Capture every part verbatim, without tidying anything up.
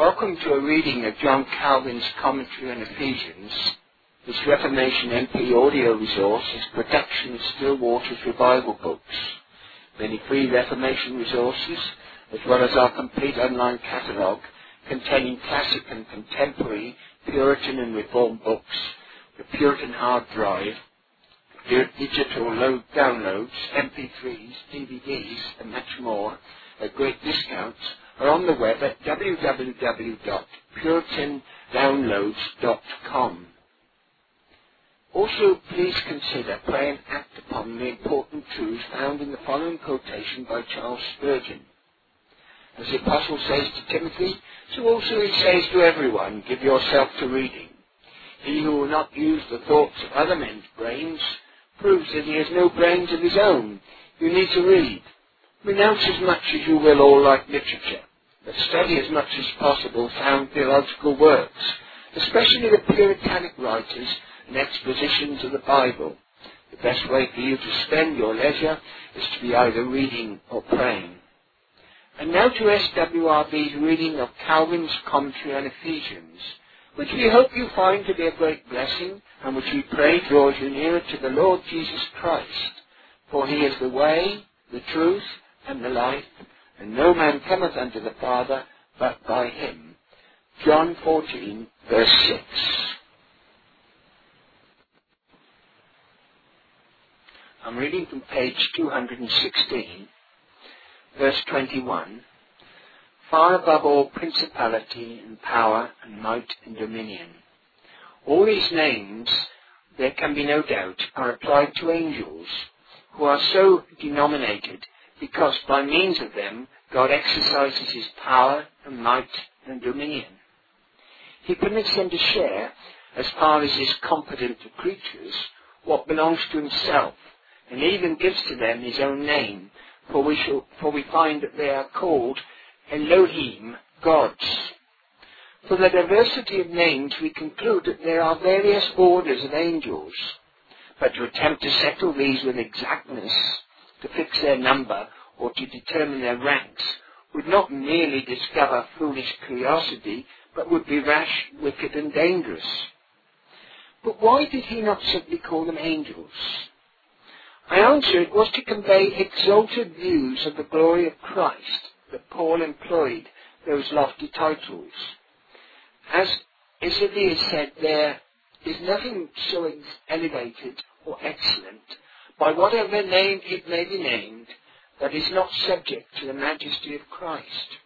Welcome to a reading of John Calvin's commentary on Ephesians. This Reformation M P audio resource is production of Still Waters Revival Books. Many free Reformation resources, as well as our complete online catalogue containing classic and contemporary Puritan and Reformed books, the Puritan hard drive, digital load downloads, M P threes, D V Ds and much more at great discounts, are on the web at w w w dot puritan downloads dot com. Also, please consider, pray and act upon the important truths found in the following quotation by Charles Spurgeon. As the Apostle says to Timothy, so also he says to everyone, give yourself to reading. He who will not use the thoughts of other men's brains proves that he has no brains of his own. You need to read. Renounce as much as you will all like literature, but study as much as possible sound theological works, especially the Puritanic writers and expositions of the Bible. The best way for you to spend your leisure is to be either reading or praying. And now to S W R B's reading of Calvin's commentary on Ephesians, which we hope you find to be a great blessing, and which we pray draws you nearer to the Lord Jesus Christ. For he is the way, the truth, and the life, and no man cometh unto the Father but by him. John fourteen, verse six. I'm reading from page two hundred sixteen, verse twenty-one. Far above all principality and power and might and dominion. All these names, there can be no doubt, are applied to angels, who are so denominated because by means of them God exercises his power and might and dominion. He permits them to share, as far as is competent to creatures, what belongs to himself, and even gives to them his own name, for we, shall, for we find that they are called Elohim, gods. For the diversity of names we conclude that there are various orders of angels, but to attempt to settle these with exactness, to fix their number, or to determine their ranks, would not merely discover foolish curiosity, but would be rash, wicked, and dangerous. But why did he not simply call them angels? I answer it was to convey exalted views of the glory of Christ that Paul employed those lofty titles. As Isaiah said, there is nothing so elevated or excellent, by whatever name it may be named, that is not subject to the majesty of Christ.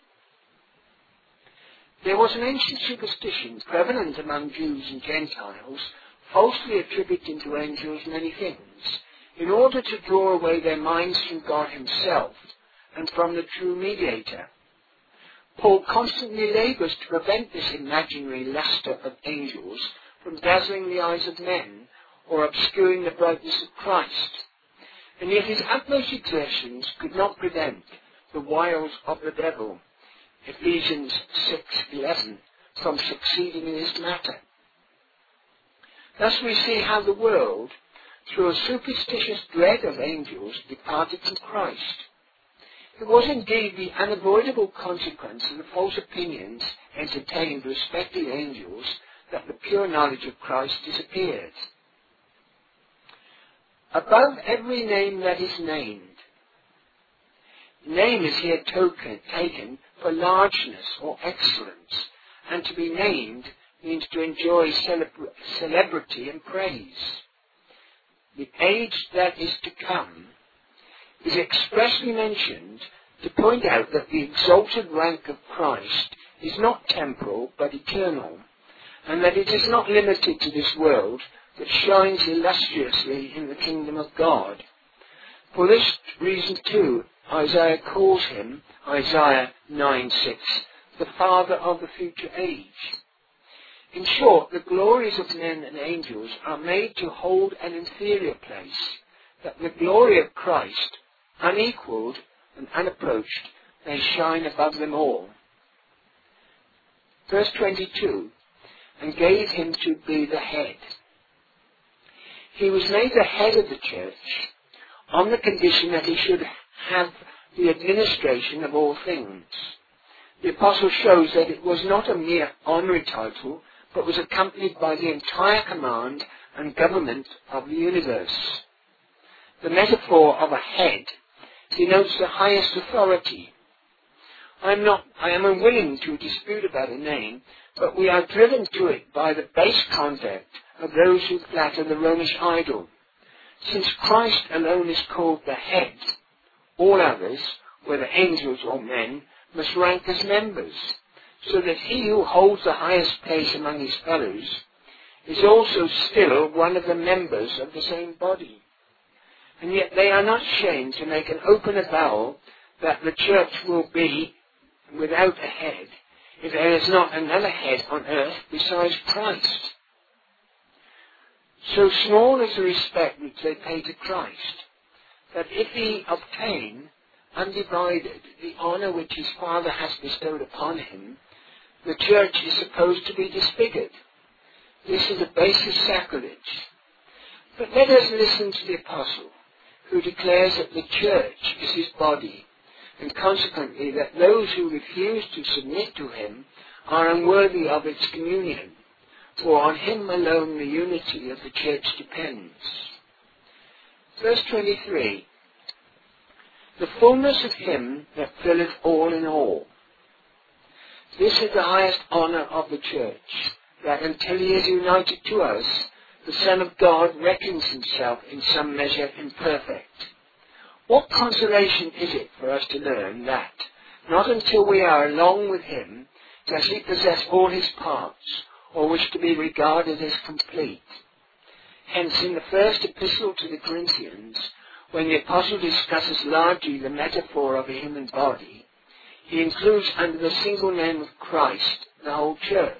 There was an ancient superstition prevalent among Jews and Gentiles, falsely attributing to angels many things, in order to draw away their minds from God himself and from the true mediator. Paul constantly labours to prevent this imaginary lustre of angels from dazzling the eyes of men or obscuring the brightness of Christ. And yet his utmost exertions could not prevent the wiles of the devil, Ephesians six eleven, from succeeding in this matter. Thus we see how the world, through a superstitious dread of angels, departed from Christ. It was indeed the unavoidable consequence of the false opinions entertained respecting angels that the pure knowledge of Christ disappeared. Above every name that is named. Name is here token, taken for largeness or excellence, and to be named means to enjoy celebra- celebrity and praise. The age that is to come is expressly mentioned to point out that the exalted rank of Christ is not temporal but eternal, and that it is not limited to this world, that shines illustriously in the kingdom of God. For this reason too, Isaiah calls him, Isaiah nine six, the Father of the future age. In short, the glories of men and angels are made to hold an inferior place, that the glory of Christ, unequalled and unapproached, may shine above them all. Verse twenty-two, and gave him to be the head. He was made the head of the church on the condition that he should have the administration of all things. The apostle shows that it was not a mere honorary title, but was accompanied by the entire command and government of the universe. The metaphor of a head denotes the highest authority. I am not, I am unwilling to dispute about a name, but we are driven to it by the base conduct of those who flatter the Romish idol. Since Christ alone is called the head, all others, whether angels or men, must rank as members, so that he who holds the highest place among his fellows is also still one of the members of the same body. And yet they are not ashamed to make an open avowal that the church will be without a head if there is not another head on earth besides Christ. So small is the respect which they pay to Christ, that if he obtain undivided the honour which his Father has bestowed upon him, the church is supposed to be disfigured. This is a baseless sacrilege. But let us listen to the apostle, who declares that the church is his body, and consequently that those who refuse to submit to him are unworthy of its communion, for on him alone the unity of the church depends. Verse twenty-three. The fullness of him that filleth all in all. This is the highest honour of the church, that until he is united to us, the Son of God reckons himself in some measure imperfect. What consolation is it for us to learn that, not until we are along with him, does he possess all his parts, or wish to be regarded as complete. Hence, in the first epistle to the Corinthians, when the apostle discusses largely the metaphor of a human body, he includes under the single name of Christ the whole church,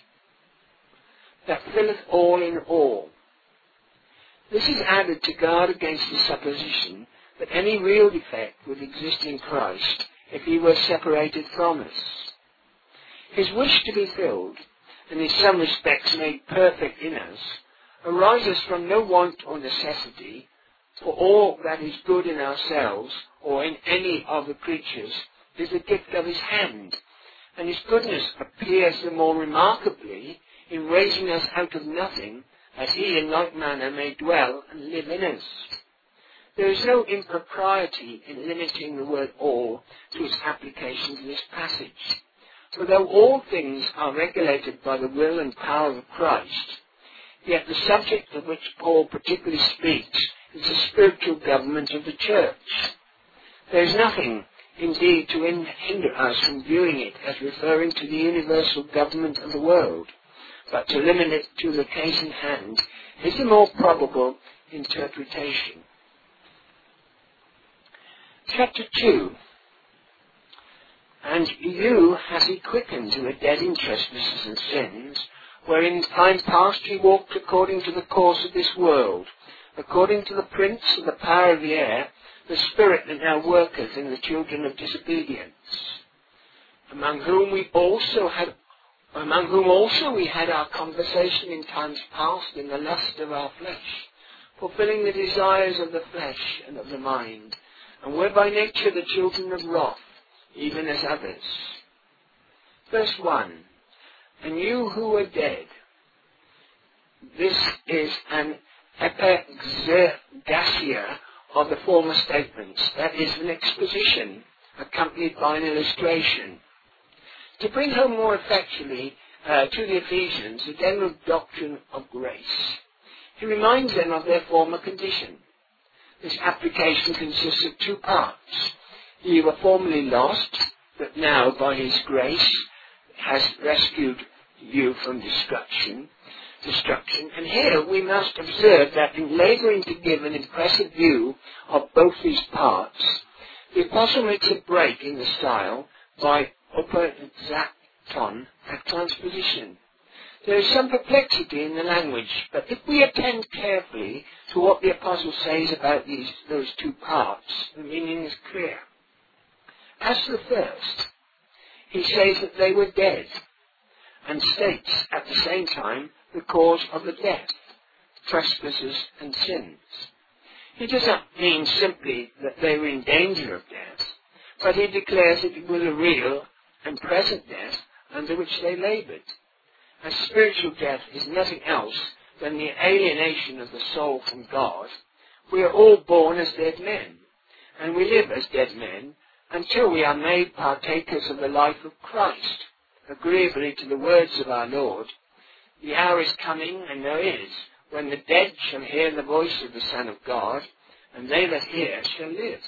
that filleth all in all. This is added to guard against the supposition that any real defect would exist in Christ if he were separated from us. His wish to be filled, and in some respects made perfect in us, arises from no want or necessity, for all that is good in ourselves or in any of the creatures is the gift of his hand, and his goodness appears the more remarkably in raising us out of nothing, as he in like manner may dwell and live in us. There is no impropriety in limiting the word all to its application to this passage, for though all things are regulated by the will and power of Christ, yet the subject of which Paul particularly speaks is the spiritual government of the church. There is nothing, indeed, to hinder us from viewing it as referring to the universal government of the world, but to limit it to the case in hand is the more probable interpretation. Chapter two. And you has he quickened who were dead in trespasses and sins, wherein in time past ye walked according to the course of this world, according to the prince of the power of the air, the spirit that now worketh in the children of disobedience, among whom we also had among whom also we had our conversation in times past in the lust of our flesh, fulfilling the desires of the flesh and of the mind, and were by nature the children of wrath, even as others. Verse one. And you who were dead. This is an epexergasia of the former statements, that is, an exposition accompanied by an illustration. To bring home more effectually uh, to the Ephesians the general doctrine of grace, he reminds them of their former condition. This application consists of two parts. Ye were formerly lost, but now by his grace has rescued you from destruction. Destruction. And here we must observe that in labouring to give an impressive view of both these parts, the apostle makes a break in the style by opexacton at transposition. There is some perplexity in the language, but if we attend carefully to what the apostle says about these those two parts, the meaning is clear. As to the first, he says that they were dead, and states at the same time the cause of the death, trespasses and sins. He does not mean simply that they were in danger of death, but he declares that it was a real and present death under which they laboured. As spiritual death is nothing else than the alienation of the soul from God, we are all born as dead men, and we live as dead men until we are made partakers of the life of Christ, agreeably to the words of our Lord, "The hour is coming, and now is, when the dead shall hear the voice of the Son of God, and they that hear shall live."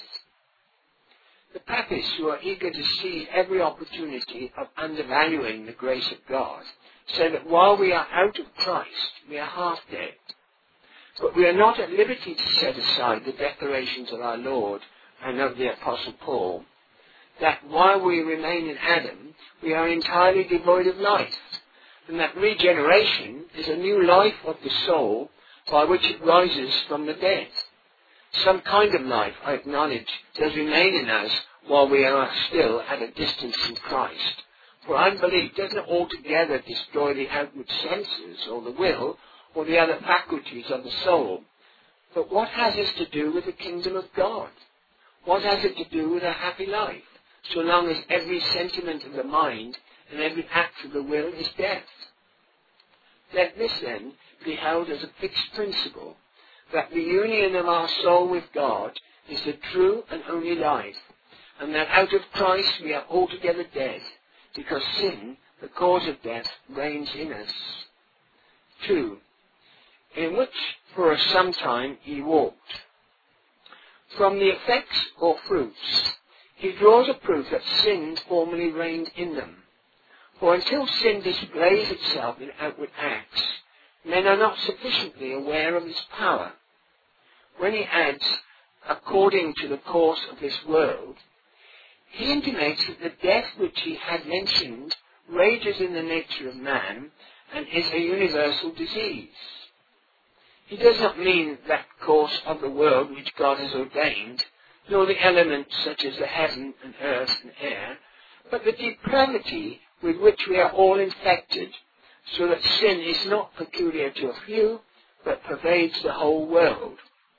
The papists who are eager to seize every opportunity of undervaluing the grace of God say that while we are out of Christ, we are half dead. But we are not at liberty to set aside the declarations of our Lord and of the Apostle Paul, that while we remain in Adam, we are entirely devoid of life, and that regeneration is a new life of the soul by which it rises from the dead. Some kind of life, I acknowledge, does remain in us while we are still at a distance from Christ. For unbelief doesn't altogether destroy the outward senses or the will or the other faculties of the soul. But what has this to do with the kingdom of God? What has it to do with a happy life, so long as every sentiment of the mind and every act of the will is death? Let this, then, be held as a fixed principle, that the union of our soul with God is the true and only life, and that out of Christ we are altogether dead, because sin, the cause of death, reigns in us. two. In which for some time he walked. From the effects or fruits, he draws a proof that sin formerly reigned in them. For until sin displays itself in outward acts, men are not sufficiently aware of its power. When he adds, according to the course of this world, he intimates that the death which he had mentioned rages in the nature of man and is a universal disease. He does not mean that course of the world which God has ordained, nor the elements such as the heaven and earth and air, but the depravity with which we are all infected, so that sin is not peculiar to a few, but pervades the whole world.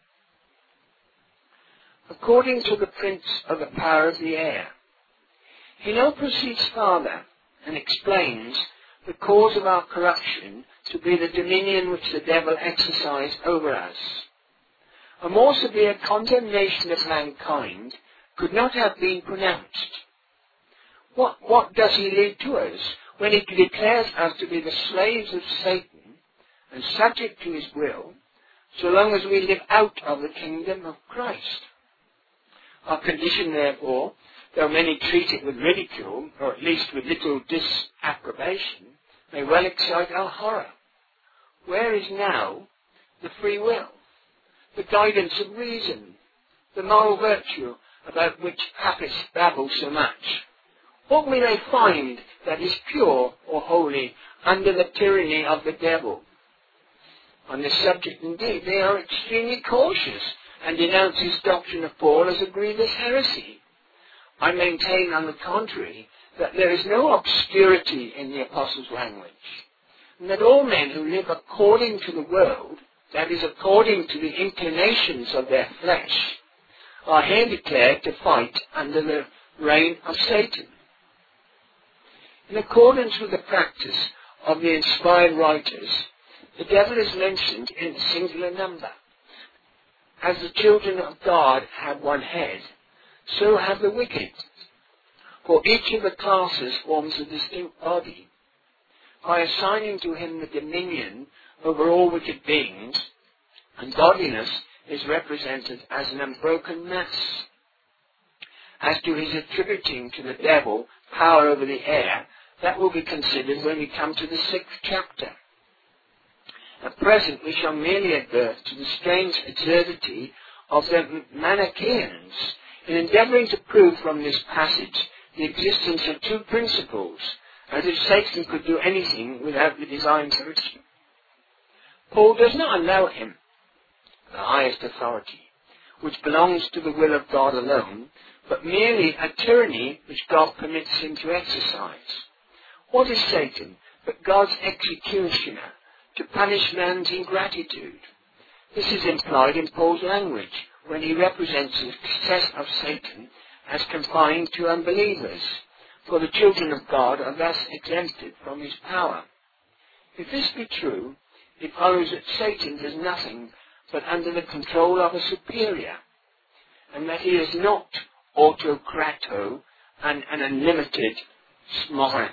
According to the prince of the power of the air. He now proceeds farther and explains the cause of our corruption to be the dominion which the devil exercised over us. A more severe condemnation of mankind could not have been pronounced. What, what does he leave to us when he declares us to be the slaves of Satan and subject to his will, so long as we live out of the kingdom of Christ? Our condition, therefore, though many treat it with ridicule, or at least with little disapprobation, may well excite our horror. Where is now the free will, the guidance of reason, the moral virtue about which papists babble so much? What will they find that is pure or holy under the tyranny of the devil? On this subject, indeed, they are extremely cautious and denounce his doctrine of Paul as a grievous heresy. I maintain, on the contrary, that there is no obscurity in the apostles' language, and that all men who live according to the world, that is, according to the inclinations of their flesh, are here declared to fight under the reign of Satan. In accordance with the practice of the inspired writers, the devil is mentioned in a singular number. As the children of God have one head, so have the wicked. For each of the classes forms a distinct body. By assigning to him the dominion over all wicked beings, and godliness is represented as an unbroken mass. As to his attributing to the devil power over the air, that will be considered when we come to the sixth chapter. At present we shall merely advert to the strange absurdity of the Manichaeans in endeavouring to prove from this passage the existence of two principles, as if Satan could do anything without the divine permission. Paul does not allow him the highest authority, which belongs to the will of God alone, but merely a tyranny which God permits him to exercise. What is Satan but God's executioner to punish man's ingratitude? This is implied in Paul's language when he represents the success of Satan as confined to unbelievers, for the children of God are thus exempted from his power. If this be true, it follows that Satan does nothing but under the control of a superior, and that he is not autocrato and an unlimited monarch.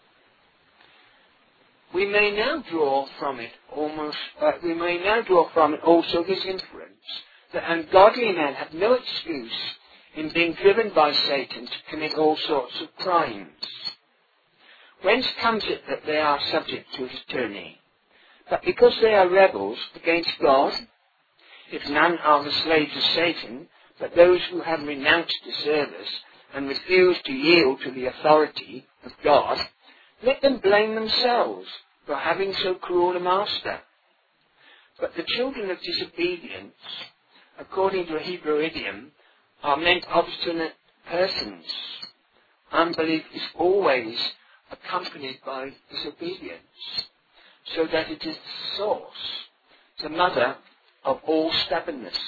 We may now draw from it almost, uh, we may now draw from it also this inference that ungodly men have no excuse in being driven by Satan to commit all sorts of crimes. Whence comes it that they are subject to his tyranny? But because they are rebels against God? If none are the slaves of Satan, but those who have renounced the service and refuse to yield to the authority of God, let them blame themselves for having so cruel a master. But the children of disobedience, according to a Hebrew idiom, are meant obstinate persons. Unbelief is always accompanied by disobedience, so that it is the source, the mother of all stubbornness.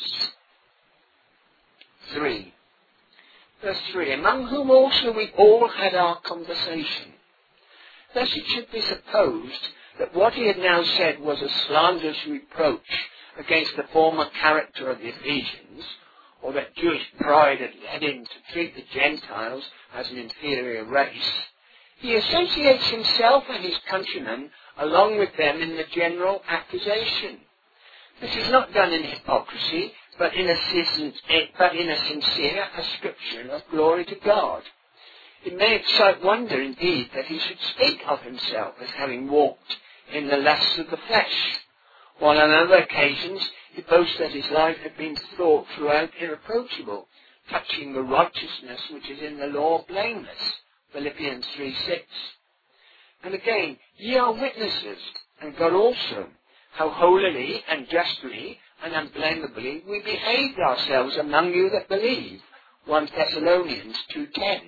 Three. Verse three. Among whom also we all had our conversation. Thus it should be supposed that what he had now said was a slanderous reproach against the former character of the Ephesians, or that Jewish pride had led him to treat the Gentiles as an inferior race. He associates himself and his countrymen along with them in the general accusation. This is not done in hypocrisy, but in a, but in a sincere ascription of glory to God. It may excite wonder indeed that he should speak of himself as having walked in the lusts of the flesh, while on other occasions he boasts that his life had been thought throughout irreproachable, touching the righteousness which is in the law blameless. Philippians three six. And again, ye are witnesses, and God also, how holily and justly and unblameably we behaved ourselves among you that believe. First Thessalonians two ten.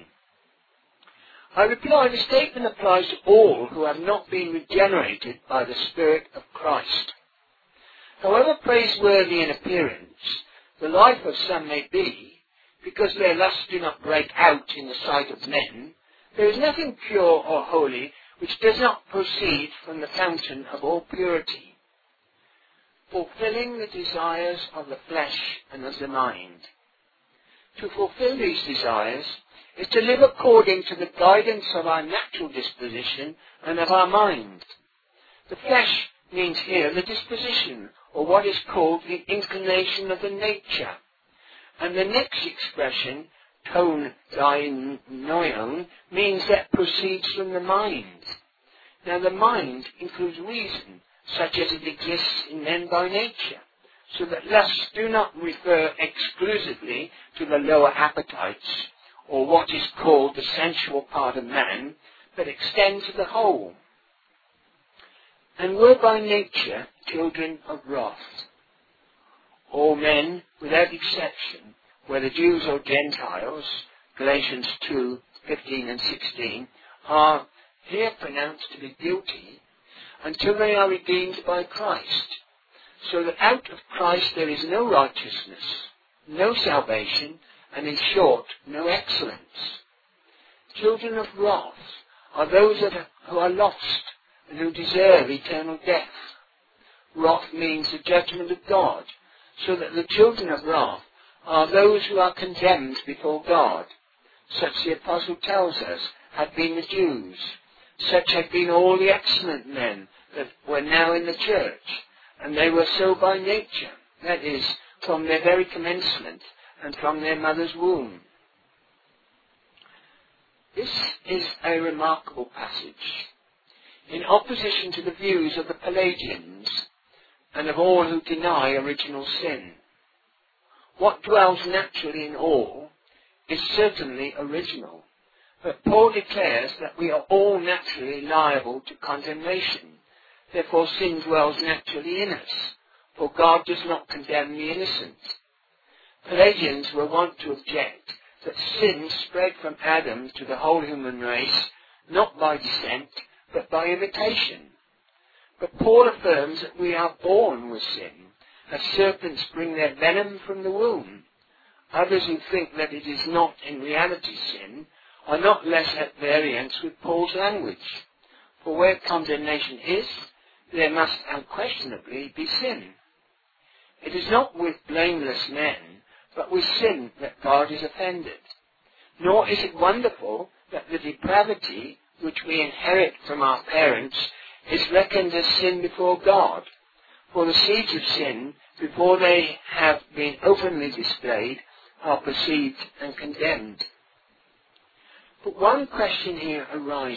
I reply, the statement applies to all who have not been regenerated by the Spirit of Christ. However praiseworthy in appearance the life of some may be, because their lusts do not break out in the sight of men, there is nothing pure or holy which does not proceed from the fountain of all purity, fulfilling the desires of the flesh and of the mind. To fulfill these desires is to live according to the guidance of our natural disposition and of our mind. The flesh means here the disposition, or what is called the inclination of the nature. And the next expression, ton dianoion, means that proceeds from the mind. Now the mind includes reason, such as it exists in men by nature, so that lusts do not refer exclusively to the lower appetites, or what is called the sensual part of man, but extend to the whole. And were by nature children of wrath. All men, without exception, whether Jews or Gentiles, Galatians two fifteen and sixteen, are here pronounced to be guilty until they are redeemed by Christ, so that out of Christ there is no righteousness, no salvation, and in short, no excellence. Children of wrath are those that are, who are lost and who deserve eternal death. Wrath means the judgment of God, so that the children of wrath are those who are condemned before God. Such the Apostle tells us had been the Jews. Such had been all the excellent men that were now in the church, and they were so by nature, that is, from their very commencement and from their mother's womb. This is a remarkable passage, in opposition to the views of the Pelagians and of all who deny original sin. What dwells naturally in all is certainly original, but Paul declares that we are all naturally liable to condemnation. Therefore sin dwells naturally in us, for God does not condemn the innocent. Pelagians were wont to object that sin spread from Adam to the whole human race, not by descent, but by imitation. But Paul affirms that we are born with sin, as serpents bring their venom from the womb. Others who think that it is not in reality sin are not less at variance with Paul's language. For where condemnation is, there must unquestionably be sin. It is not with blameless men, but with sin that God is offended. Nor is it wonderful that the depravity which we inherit from our parents is reckoned as sin before God. For the seeds of sin, before they have been openly displayed, are perceived and condemned. But one question here arises.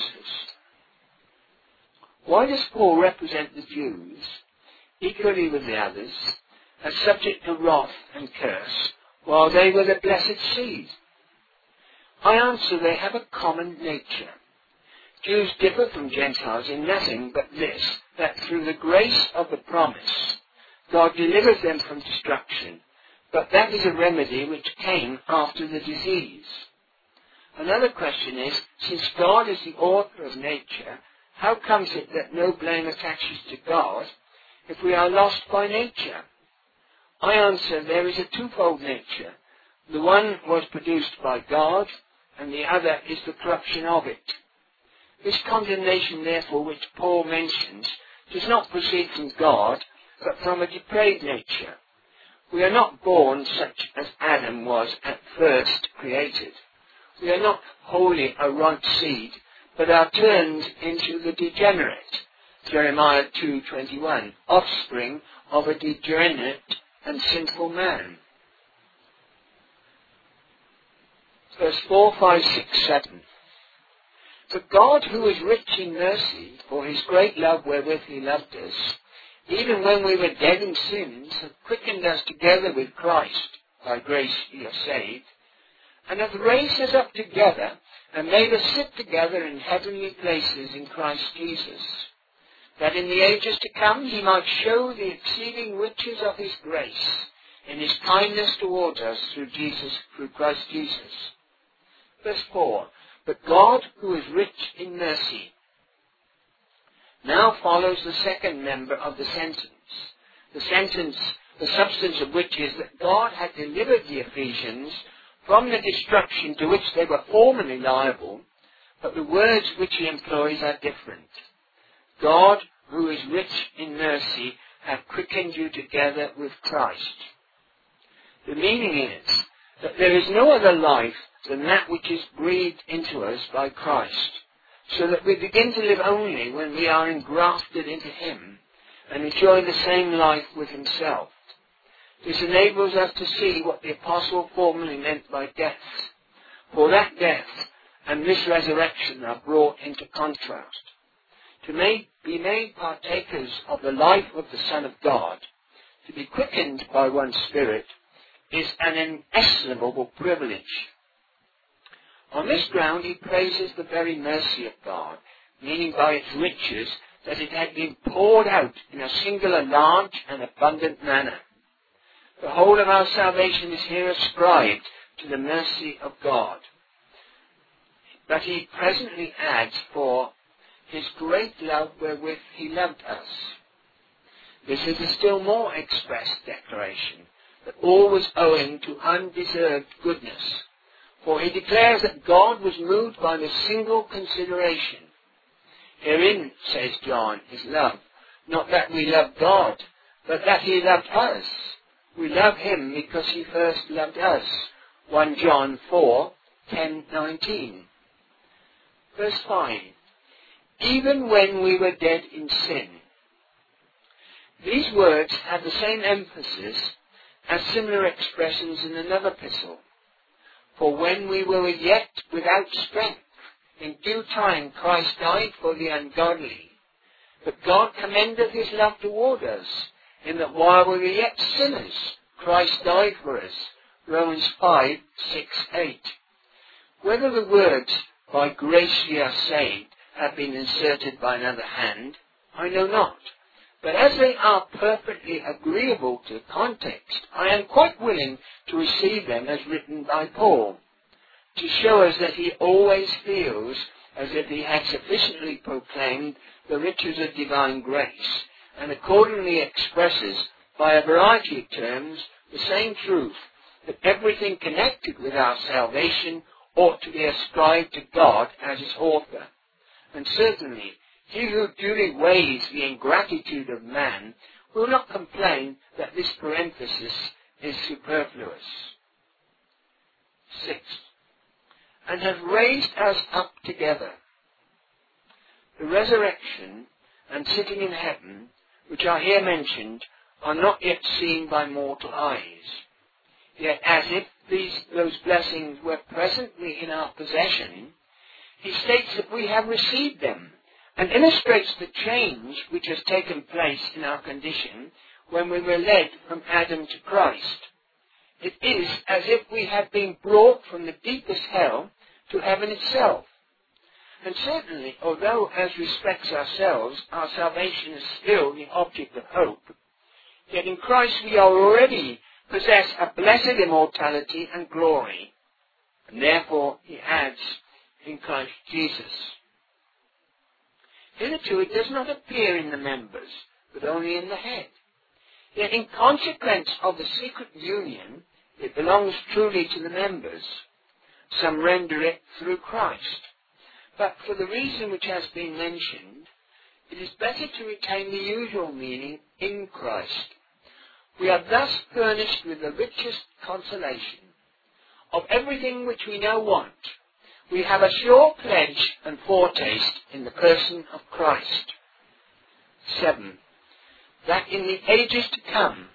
Why does Paul represent the Jews, equally with the others, as subject to wrath and curse, while they were the blessed seed? I answer, they have a common nature. Jews differ from Gentiles in nothing but this, that through the grace of the promise, God delivers them from destruction, but that is a remedy which came after the disease. Another question is, since God is the author of nature, how comes it that no blame attaches to God if we are lost by nature? I answer, there is a twofold nature. The one was produced by God, and the other is the corruption of it. This condemnation, therefore, which Paul mentions, does not proceed from God, but from a depraved nature. We are not born such as Adam was at first created. We are not wholly a right seed, but are turned into the degenerate, Jeremiah two twenty-one, offspring of a degenerate and sinful man. Verse four, five, six, seven. But God, who is rich in mercy, for his great love wherewith he loved us, even when we were dead in sins, hath quickened us together with Christ. By grace ye are saved, and hath raised us up together, and made us sit together in heavenly places in Christ Jesus, that in the ages to come he might show the exceeding riches of his grace, in his kindness towards us through Jesus, through Christ Jesus. Verse four. But God, who is rich in mercy. Now follows the second member of the sentence. The sentence, the substance of which is that God had delivered the Ephesians from the destruction to which they were formerly liable, but the words which he employs are different. God, who is rich in mercy, hath quickened you together with Christ. The meaning is that there is no other life than that which is breathed into us by Christ, so that we begin to live only when we are engrafted into him and enjoy the same life with himself. This enables us to see what the apostle formerly meant by death, for that death and this resurrection are brought into contrast. To make, be made partakers of the life of the Son of God, to be quickened by one Spirit, is an inestimable privilege. On this ground he praises the very mercy of God, meaning by its riches that it had been poured out in a singular large and abundant manner. The whole of our salvation is here ascribed to the mercy of God. But he presently adds, for his great love wherewith he loved us. This is a still more expressed declaration, that all was owing to undeserved goodness. For he declares that God was moved by the single consideration. Herein, says John, is love, not that we love God, but that he loved us. We love him because he first loved us. First John four, ten, nineteen. Verse five. Even when we were dead in sin. These words have the same emphasis as similar expressions in another epistle. For when we were yet without strength, in due time Christ died for the ungodly. But God commendeth his love toward us, in that while we were yet sinners, Christ died for us. Romans five, six, eight. Whether the words, by grace ye are saved, have been inserted by another hand, I know not. But as they are perfectly agreeable to the context, I am quite willing to receive them as written by Paul, to show us that he always feels as if he had sufficiently proclaimed the riches of divine grace, and accordingly expresses by a variety of terms the same truth, that everything connected with our salvation ought to be ascribed to God as its author. And certainly, he who duly weighs the ingratitude of man will not complain that this parenthesis is superfluous. Six. And have raised us up together. The resurrection and sitting in heaven, which are here mentioned, are not yet seen by mortal eyes. Yet as if these those blessings were presently in our possession, he states that we have received them, and illustrates the change which has taken place in our condition when we were led from Adam to Christ. It is as if we had been brought from the deepest hell to heaven itself. And certainly, although as respects ourselves, our salvation is still the object of hope, yet in Christ we are already possess a blessed immortality and glory. And therefore, he adds, in Christ Jesus. Hitherto it does not appear in the members, but only in the head. Yet in consequence of the secret union, it belongs truly to the members. Some render it through Christ. But for the reason which has been mentioned, it is better to retain the usual meaning in Christ. We are thus furnished with the richest consolation of everything which we now want. We have a sure pledge and foretaste in the person of Christ. Seven. That in the ages to come,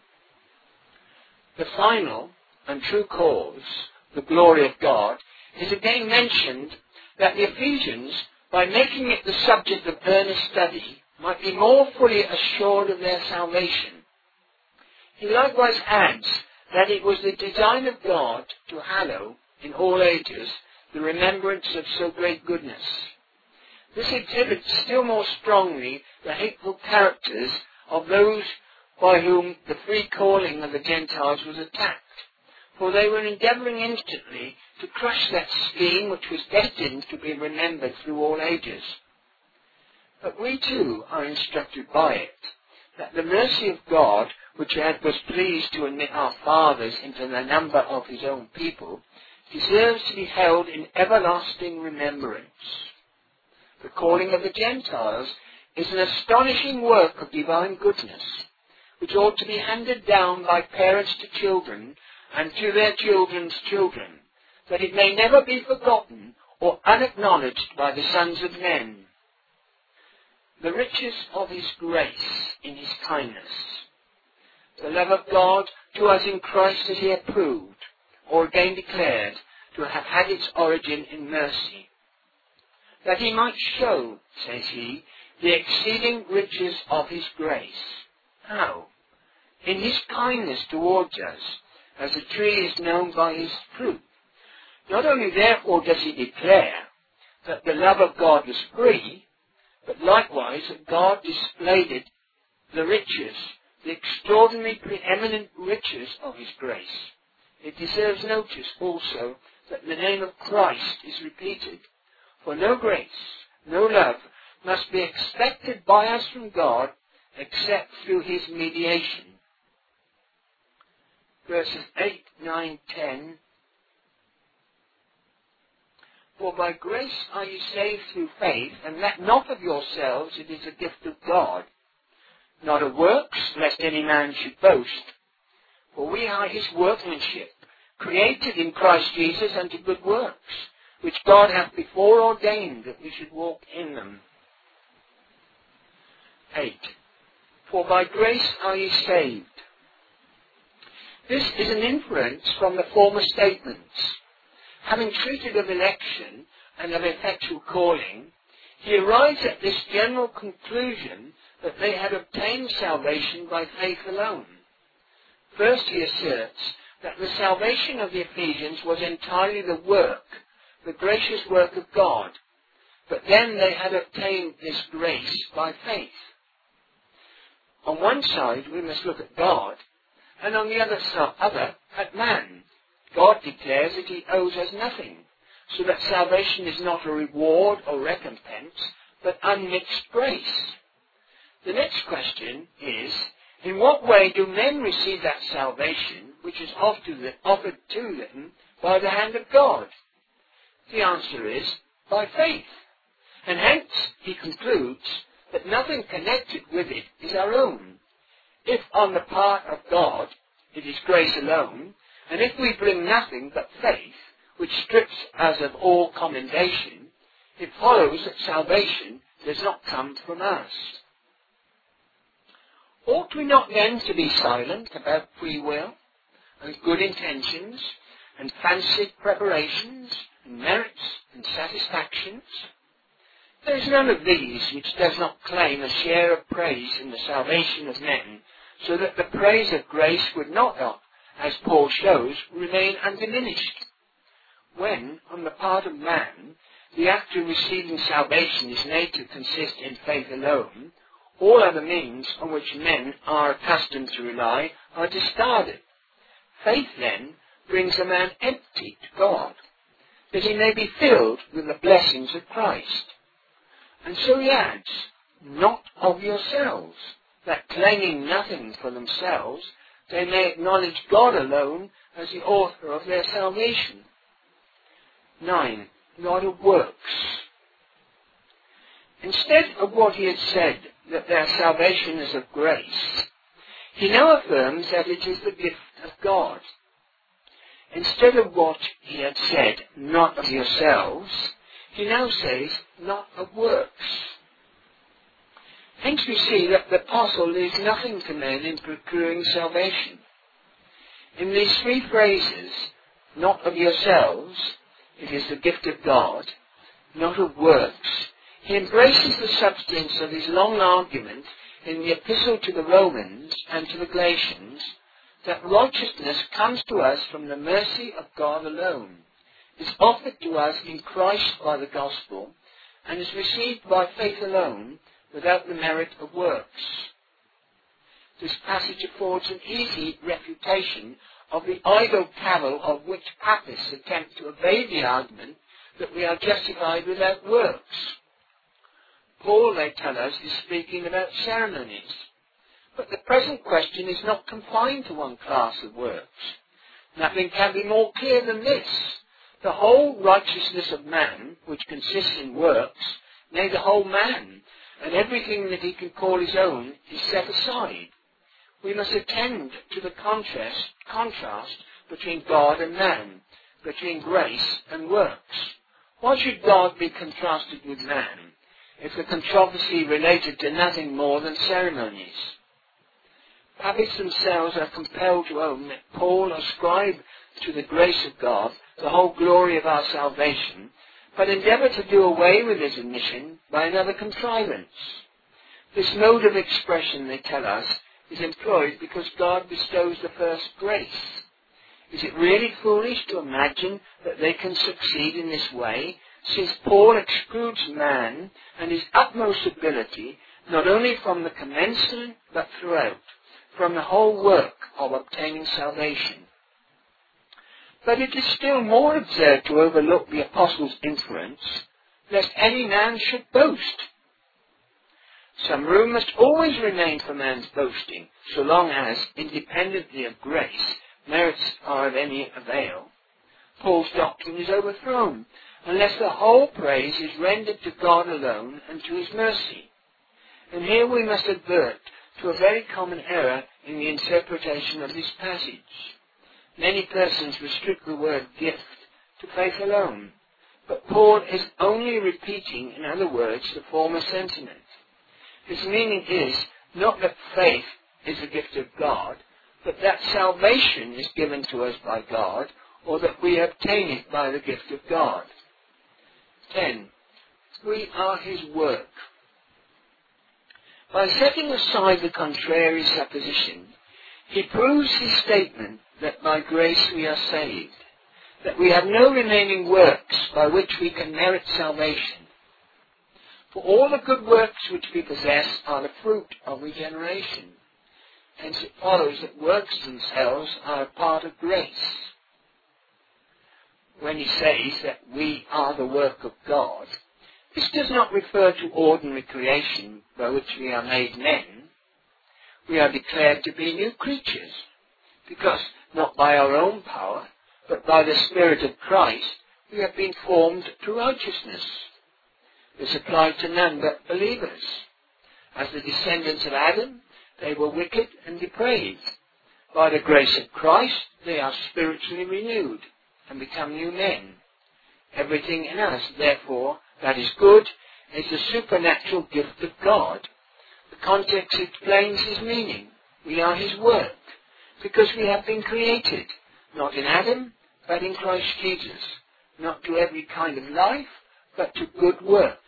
the final and true cause, the glory of God, is again mentioned, that the Ephesians, by making it the subject of earnest study, might be more fully assured of their salvation. He likewise adds that it was the design of God to hallow, in all ages, the remembrance of so great goodness. This exhibits still more strongly the hateful characters of those by whom the free calling of the Gentiles was attacked, for they were endeavouring instantly to crush that scheme which was destined to be remembered through all ages. But we too are instructed by it, that the mercy of God, which was pleased to admit our fathers into the number of his own people, deserves to be held in everlasting remembrance. The calling of the Gentiles is an astonishing work of divine goodness, which ought to be handed down by parents to children and to their children's children, that it may never be forgotten or unacknowledged by the sons of men. The riches of his grace in his kindness, the love of God to us in Christ as he approved, or again declared to have had its origin in mercy, that he might show, says he, the exceeding riches of his grace. How? In his kindness towards us, as a tree is known by his fruit. Not only therefore does he declare that the love of God was free, but likewise that God displayed it, the riches, the extraordinary preeminent riches of his grace. It deserves notice also that the name of Christ is repeated, for no grace, no love must be expected by us from God except through his mediation. Verses eight, nine, ten. For by grace are you saved through faith, and that not of yourselves, it is a gift of God, not of works, lest any man should boast. For we are his workmanship, created in Christ Jesus unto good works, which God hath before ordained that we should walk in them. eight. For by grace are ye saved. This is an inference from the former statements. Having treated of election and of effectual calling, he arrives at this general conclusion that they had obtained salvation by faith alone. First he asserts that the salvation of the Ephesians was entirely the work, the gracious work of God, but then they had obtained this grace by faith. On one side we must look at God, and on the other side, other at man. God declares that he owes us nothing, so that salvation is not a reward or recompense, but unmixed grace. The next question is, in what way do men receive that salvation which is offered to them by the hand of God? The answer is by faith. And hence he concludes that nothing connected with it is our own. If on the part of God it is grace alone, and if we bring nothing but faith, which strips us of all commendation, it follows that salvation does not come from us. Ought we not then to be silent about free will, and good intentions, and fancied preparations, and merits, and satisfactions? There is none of these which does not claim a share of praise in the salvation of men, so that the praise of grace would not, as Paul shows, remain undiminished. When, on the part of man, the act of receiving salvation is made to consist in faith alone, all other means on which men are accustomed to rely are discarded. Faith, then, brings a man empty to God, that he may be filled with the blessings of Christ. And so he adds, not of yourselves, that claiming nothing for themselves, they may acknowledge God alone as the author of their salvation. nine. Not of works. Instead of what he had said, that their salvation is of grace, he now affirms that it is the gift of God. Instead of what he had said, not of yourselves, he now says, not of works. Hence we see that the apostle leaves nothing to men in procuring salvation. In these three phrases, not of yourselves, it is the gift of God, not of works, he embraces the substance of his long argument in the epistle to the Romans and to the Galatians, that righteousness comes to us from the mercy of God alone, is offered to us in Christ by the gospel, and is received by faith alone, without the merit of works. This passage affords an easy refutation of the idle cavil of which papists attempt to evade the argument that we are justified without works. Paul, they tell us, is speaking about ceremonies. But the present question is not confined to one class of works. Nothing can be more clear than this. The whole righteousness of man, which consists in works, nay, the whole man, and everything that he can call his own, is set aside. We must attend to the contrast, contrast between God and man, between grace and works. Why should God be contrasted with man, if the controversy related to nothing more than ceremonies? Papists themselves are compelled to own that Paul ascribed to the grace of God the whole glory of our salvation, but endeavour to do away with his admission by another contrivance. This mode of expression, they tell us, is employed because God bestows the first grace. Is it really foolish to imagine that they can succeed in this way, since Paul excludes man and his utmost ability not only from the commencement but throughout, from the whole work of obtaining salvation? But it is still more absurd to overlook the apostle's inference, lest any man should boast. Some room must always remain for man's boasting, so long as, independently of grace, merits are of any avail. Paul's doctrine is overthrown, unless the whole praise is rendered to God alone and to his mercy. And here we must advert to a very common error in the interpretation of this passage. Many persons restrict the word gift to faith alone, but Paul is only repeating, in other words, the former sentiment. His meaning is not that faith is a gift of God, but that salvation is given to us by God, or that we obtain it by the gift of God. ten. We are his work. By setting aside the contrary supposition, he proves his statement that by grace we are saved, that we have no remaining works by which we can merit salvation. For all the good works which we possess are the fruit of regeneration. Hence it follows that works themselves are a part of grace. When he says that we are the work of God, this does not refer to ordinary creation by which we are made men. We are declared to be new creatures, because not by our own power, but by the Spirit of Christ, we have been formed to righteousness. This applies to none but believers. As the descendants of Adam, they were wicked and depraved. By the grace of Christ, they are spiritually renewed and become new men. Everything in us, therefore, that is good is the supernatural gift of God. The context explains his meaning. We are his work, because we have been created, not in Adam, but in Christ Jesus, not to every kind of life, but to good works.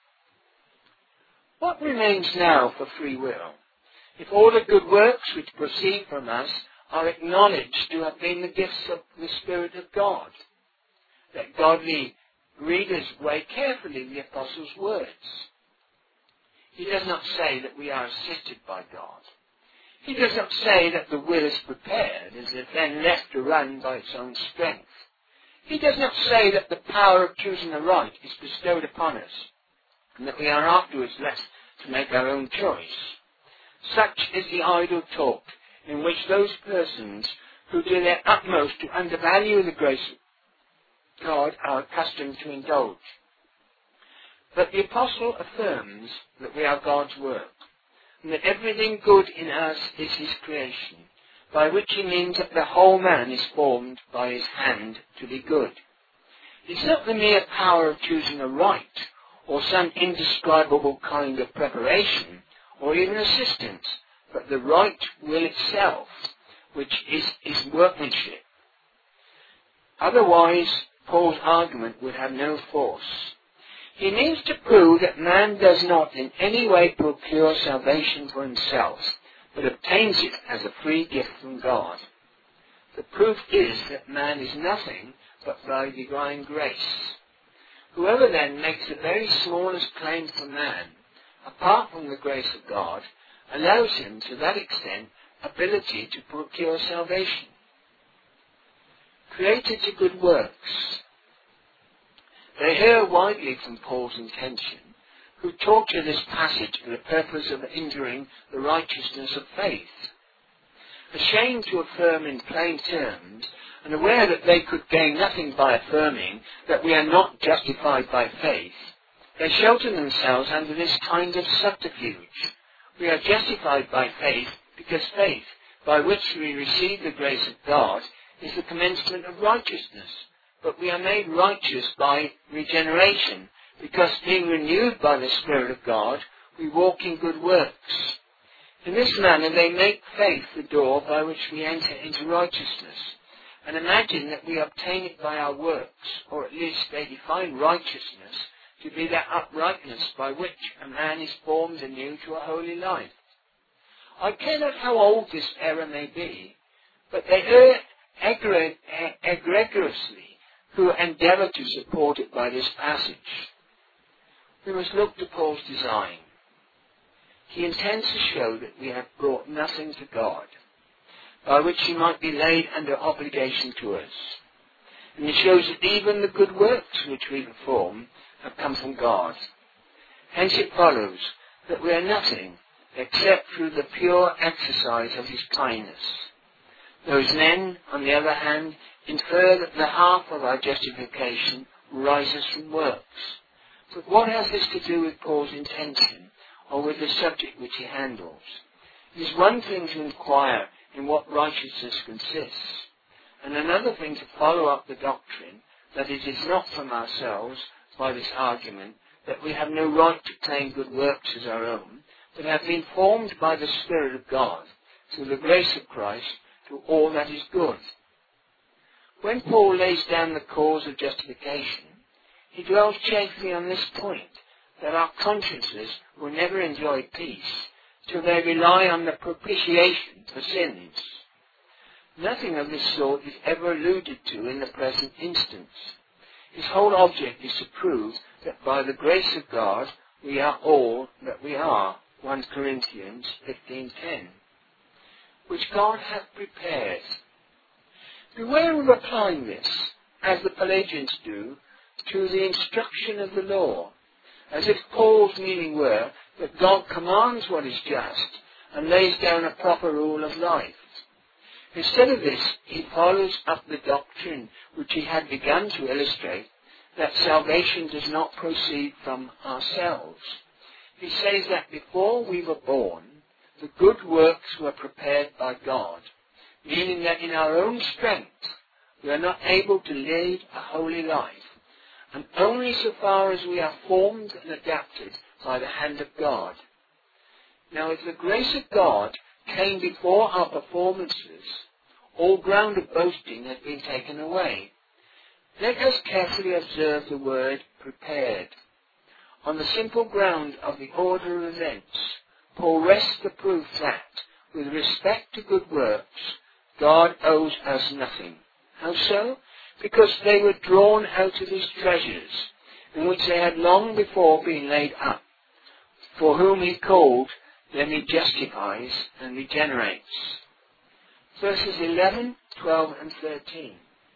What remains now for free will? If all the good works which proceed from us are acknowledged to have been the gifts of the Spirit of God, let godly readers weigh carefully the Apostle's words. He does not say that we are assisted by God. He does not say that the will is prepared, as if then left to run by its own strength. He does not say that the power of choosing the right is bestowed upon us, and that we are afterwards left to make our own choice. Such is the idle talk in which those persons who do their utmost to undervalue the grace of God are accustomed to indulge. But the Apostle affirms that we are God's work, and that everything good in us is his creation, by which he means that the whole man is formed by his hand to be good. It's not the mere power of choosing a right, or some indescribable kind of preparation, or even assistance, but the right will itself, which is his workmanship. Otherwise, Paul's argument would have no force. He means to prove that man does not in any way procure salvation for himself, but obtains it as a free gift from God. The proof is that man is nothing but by divine grace. Whoever then makes the very smallest claim for man, apart from the grace of God, allows him to that extent ability to procure salvation. Created to good works. They hear widely from Paul's intention, who torture this passage for the purpose of injuring the righteousness of faith. Ashamed to affirm in plain terms, and aware that they could gain nothing by affirming that we are not justified by faith, they shelter themselves under this kind of subterfuge. We are justified by faith because faith, by which we receive the grace of God, is the commencement of righteousness. But we are made righteous by regeneration, because being renewed by the Spirit of God, we walk in good works. In this manner they make faith the door by which we enter into righteousness, and imagine that we obtain it by our works, or at least they define righteousness to be that uprightness by which a man is formed anew to a holy life. I care not how old this error may be, but they err egre- egregiously who endeavour to support it by this passage. We must look to Paul's design. He intends to show that we have brought nothing to God, by which he might be laid under obligation to us. And he shows that even the good works which we perform have come from God. Hence it follows that we are nothing except through the pure exercise of his kindness. Those men, on the other hand, infer that the half of our justification rises from works. But what has this to do with Paul's intention, or with the subject which he handles? It is one thing to inquire in what righteousness consists, and another thing to follow up the doctrine that it is not from ourselves, by this argument, that we have no right to claim good works as our own, but have been formed by the Spirit of God, through the grace of Christ, to all that is good. When Paul lays down the cause of justification, he dwells chiefly on this point, that our consciences will never enjoy peace till they rely on the propitiation for sins. Nothing of this sort is ever alluded to in the present instance. His whole object is to prove that by the grace of God we are all that we are, First Corinthians fifteen ten, which God hath prepared. Beware of applying this, as the Pelagians do, to the instruction of the law, as if Paul's meaning were that God commands what is just and lays down a proper rule of life. Instead of this, he follows up the doctrine which he had begun to illustrate, that salvation does not proceed from ourselves. He says that before we were born, the good works were prepared by God, meaning that in our own strength we are not able to lead a holy life, and only so far as we are formed and adapted by the hand of God. Now, if the grace of God came before our performances, all ground of boasting has been taken away. Let us carefully observe the word prepared. On the simple ground of the order of events, Paul rests the proof that, with respect to good works, God owes us nothing. How so? Because they were drawn out of his treasures, in which they had long before been laid up, for whom he called, them he justifies and regenerates. Verses eleven, twelve and thirteen.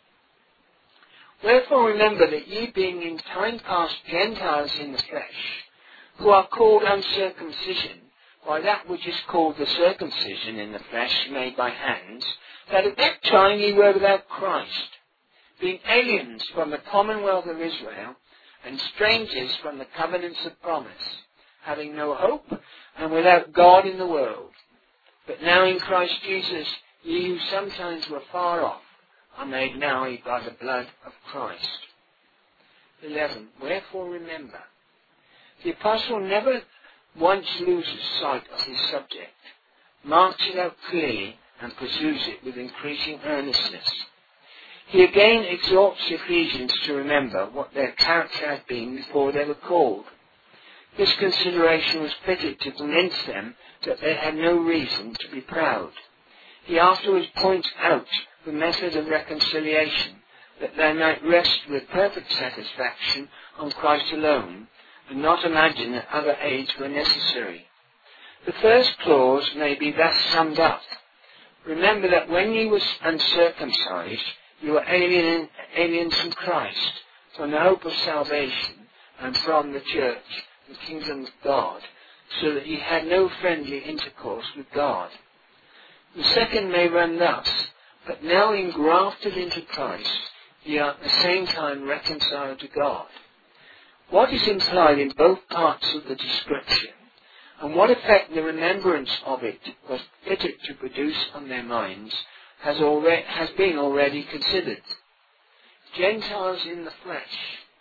Wherefore remember that ye being in time past Gentiles in the flesh, who are called uncircumcision, by that which is called the circumcision in the flesh made by hands, that at that time ye were without Christ, being aliens from the commonwealth of Israel, and strangers from the covenants of promise, having no hope, and without God in the world. But now in Christ Jesus, ye who sometimes were far off, are made nigh by the blood of Christ. eleven. Wherefore remember. The apostle never once loses sight of his subject, marks it out clearly, and pursues it with increasing earnestness. He again exhorts the Ephesians to remember what their character had been before they were called. This consideration was fitted to convince them that they had no reason to be proud. He afterwards points out the method of reconciliation, that they might rest with perfect satisfaction on Christ alone, and not imagine that other aids were necessary. The first clause may be thus summed up. Remember that when ye were uncircumcised, you were alien, aliens from Christ, from the hope of salvation, and from the church, the kingdom of God, so that ye had no friendly intercourse with God. The second may run thus, but now engrafted into Christ, ye are at the same time reconciled to God. What is implied in both parts of the description, and what effect the remembrance of it was fitted to produce on their minds, has, already, has been already considered. Gentiles in the flesh.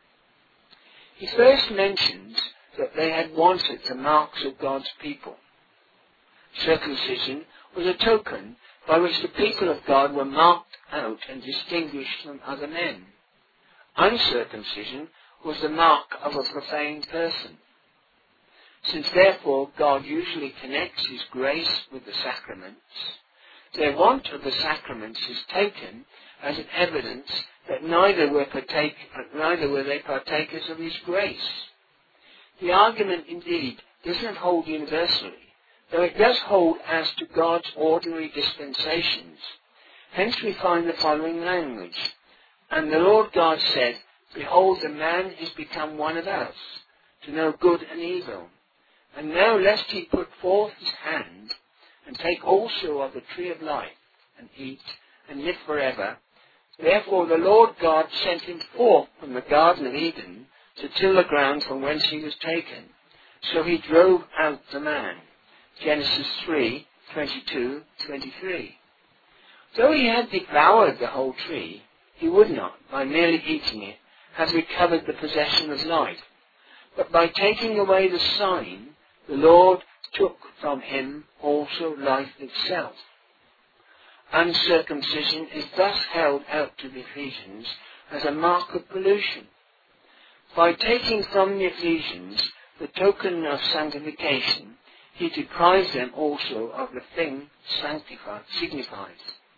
He first mentions that they had wanted the marks of God's people. Circumcision was a token by which the people of God were marked out and distinguished from other men. Uncircumcision was the mark of a profane person. Since therefore God usually connects his grace with the sacraments, their want of the sacraments is taken as an evidence that neither were, partake, neither were they partakers of his grace. The argument indeed does not hold universally, though it does hold as to God's ordinary dispensations. Hence we find the following language. And the Lord God said, Behold, the man is become one of us, to know good and evil. And now lest he put forth his hand, and take also of the tree of life, and eat, and live forever. Therefore the Lord God sent him forth from the Garden of Eden, to till the ground from whence he was taken. So he drove out the man. Genesis three, twenty-two, twenty-three. Though he had devoured the whole tree, he would not, by merely eating it, have recovered the possession of life. But by taking away the sign, the Lord took from him also life itself. Uncircumcision is thus held out to the Ephesians as a mark of pollution. By taking from the Ephesians the token of sanctification, he deprives them also of the thing sanctified signifies.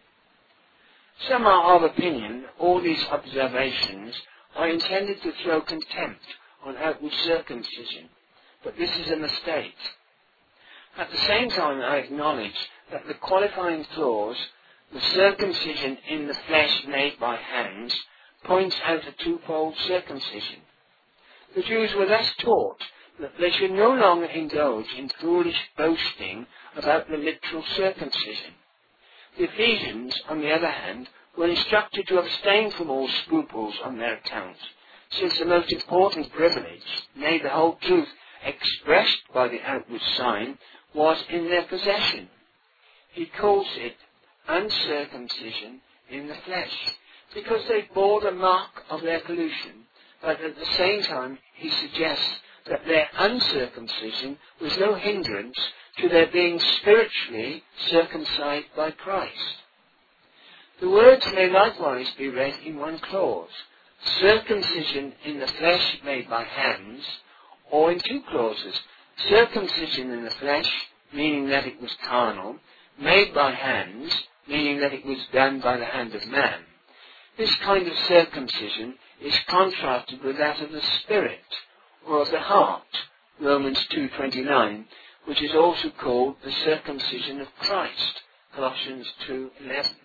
Some are of opinion that all these observations are intended to throw contempt on outward circumcision, but this is a mistake. At the same time, I acknowledge that the qualifying clause, the circumcision in the flesh made by hands, points out a twofold circumcision. The Jews were thus taught that they should no longer indulge in foolish boasting about the literal circumcision. The Ephesians, on the other hand, were instructed to abstain from all scruples on their account, since the most important privilege, nay, the whole truth expressed by the outward sign, was in their possession. He calls it uncircumcision in the flesh, because they bore the mark of their pollution, but at the same time he suggests that their uncircumcision was no hindrance to their being spiritually circumcised by Christ. The words may likewise be read in one clause, circumcision in the flesh made by hands, or in two clauses, circumcision in the flesh, meaning that it was carnal, made by hands, meaning that it was done by the hand of man. This kind of circumcision is contrasted with that of the spirit, or of the heart, Romans two twenty-nine, which is also called the circumcision of Christ, Colossians two eleven.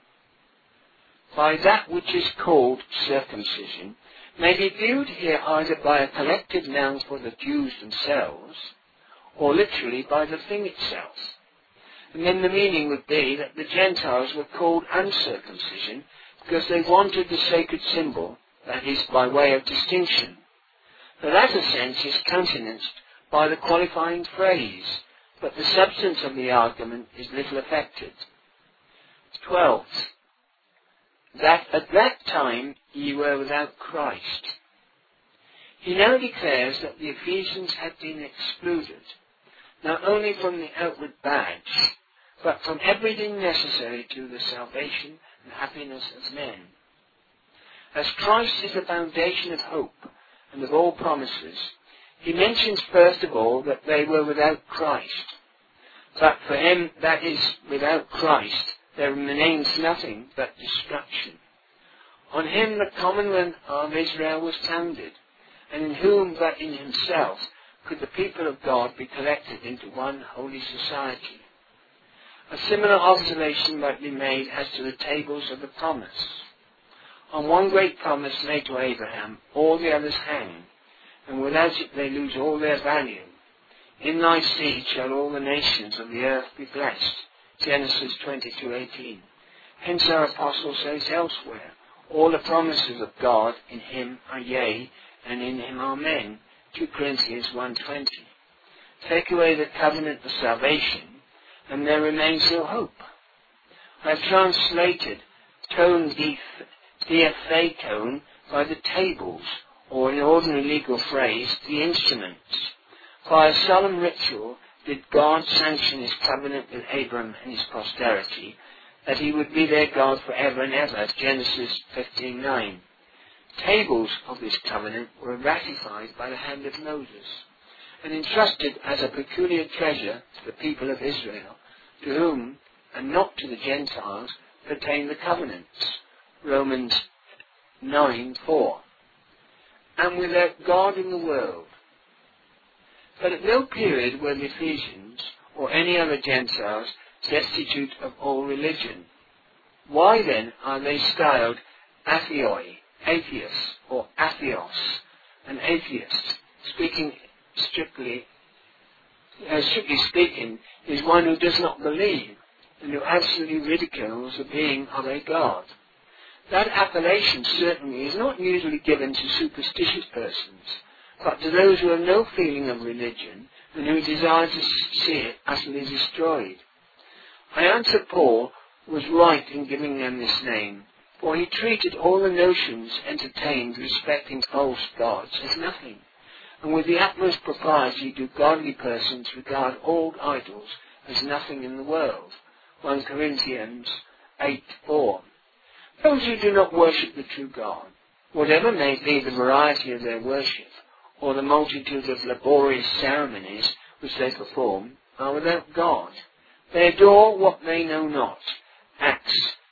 By that which is called circumcision may be viewed here either by a collective noun for the Jews themselves, or literally by the thing itself. And then the meaning would be that the Gentiles were called uncircumcision because they wanted the sacred symbol, that is, by way of distinction. The latter sense is countenanced by the qualifying phrase, but the substance of the argument is little affected. twelve. That at that time ye were without Christ. He now declares that the Ephesians had been excluded, not only from the outward badge, but from everything necessary to the salvation and happiness of men. As Christ is the foundation of hope and of all promises, he mentions first of all that they were without Christ. But for him that is without Christ, there remains nothing but destruction. On him the commonwealth of Israel was founded, and in whom but in himself could the people of God be collected into one holy society. A similar observation might be made as to the tables of the promise. On one great promise made to Abraham, all the others hang, and without it they lose all their value. In thy seed shall all the nations of the earth be blessed. Genesis twenty-two eighteen. Hence our apostle says elsewhere, all the promises of God in him are yea, and in him are amen. two Corinthians one twenty. Take away the covenant of salvation, and there remains no hope. I have translated tone diatheton by the tables, or in ordinary legal phrase, the instruments. By a solemn ritual did God sanction his covenant with Abram and his posterity, that he would be their God forever and ever, Genesis fifteen nine. Tables of this covenant were ratified by the hand of Moses, and entrusted as a peculiar treasure to the people of Israel, to whom, and not to the Gentiles, pertain the covenants, Romans nine four. And without God in the world. But at no period were the Ephesians, or any other Gentiles, destitute of all religion. Why then are they styled athioi, atheists, or athios, an atheist? Speaking strictly, uh, strictly speaking, is one who does not believe, and who absolutely ridicules the being of a God. That appellation certainly is not usually given to superstitious persons, but to those who have no feeling of religion and who desire to see it utterly destroyed. I answer Paul was right in giving them this name, for he treated all the notions entertained respecting false gods as nothing, and with the utmost propriety do godly persons regard all idols as nothing in the world. First Corinthians eight four. Those who do not worship the true God, whatever may be the variety of their worship, or the multitude of laborious ceremonies which they perform, are without God. They adore what they know not. Acts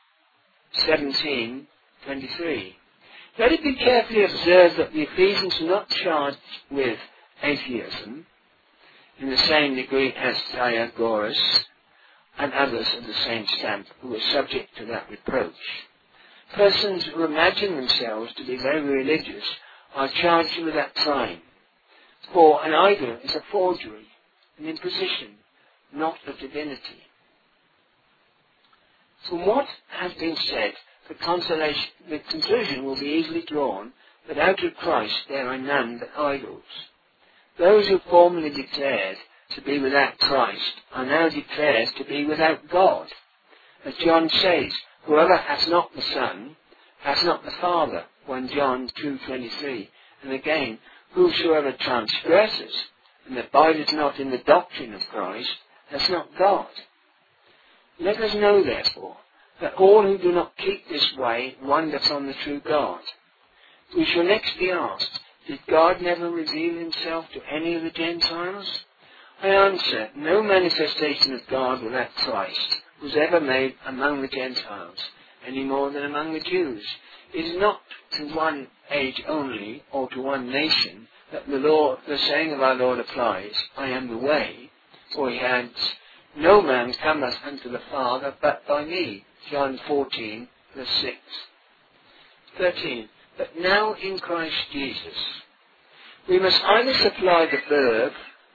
seventeen twenty-three. Let it be carefully observed that the Ephesians are not charged with atheism in the same degree as Diagoras and others of the same stamp who were subject to that reproach. Persons who imagine themselves to be very religious are charged with that crime. For an idol is a forgery, an imposition, not a divinity. From what has been said, the, consolation, the conclusion will be easily drawn that out of Christ there are none but idols. Those who formerly declared to be without Christ are now declared to be without God. As John says, whoever has not the Son has not the Father, First John two twenty-three. And again, whosoever transgresses and abideth not in the doctrine of Christ has not God. Let us know, therefore, that all who do not keep this way wander from the true God. We shall next be asked, did God never reveal himself to any of the Gentiles? I answer, no manifestation of God without Christ was ever made among the Gentiles, any more than among the Jews. It is not to one age only, or to one nation, that the law, the saying of our Lord applies, I am the way, for he adds, no man cometh unto the Father but by me, John fourteen, verse six. thirteen. But now in Christ Jesus, we must either supply the verb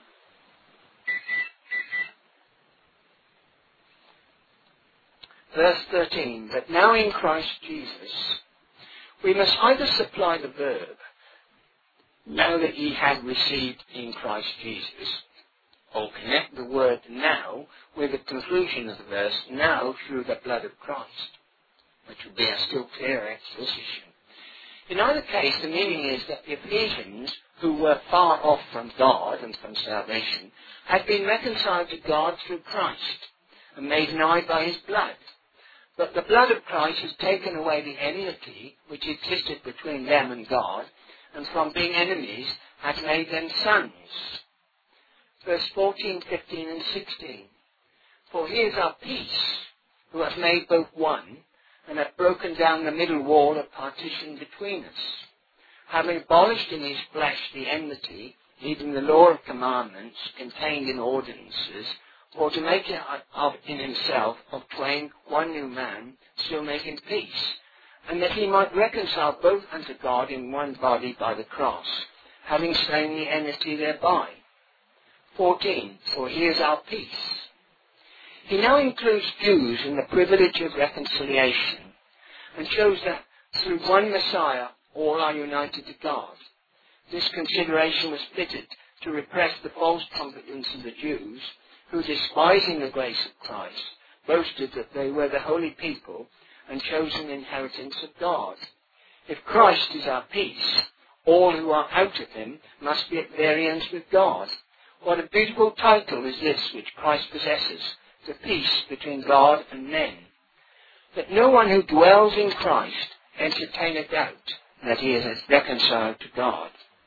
Verse thirteen, but now in Christ Jesus, we must either supply the verb, now that ye have received in Christ Jesus, or connect the word now with the conclusion of the verse, now through the blood of Christ, which would be a still clearer exposition. In either case, the meaning is that the Ephesians, who were far off from God and from salvation, had been reconciled to God through Christ, and made nigh by his blood. But the blood of Christ has taken away the enmity which existed between them and God, and from being enemies has made them sons. Verse fourteen, fifteen and sixteen. For he is our peace, who hath made both one, and hath broken down the middle wall of partition between us, having abolished in his flesh the enmity, even the law of commandments contained in ordinances, for to make it of in himself of twain one new man, still making peace, and that he might reconcile both unto God in one body by the cross, having slain the enmity thereby. fourteen. For he is our peace. He now includes Jews in the privilege of reconciliation, and shows that through one Messiah all are united to God. This consideration was fitted to repress the false confidence of the Jews, who, despising the grace of Christ, boasted that they were the holy people and chosen inheritance of God. If Christ is our peace, all who are out of him must be at variance with God. What a beautiful title is this which Christ possesses, the peace between God and men. That no one who dwells in Christ entertain a doubt that he is reconciled to God.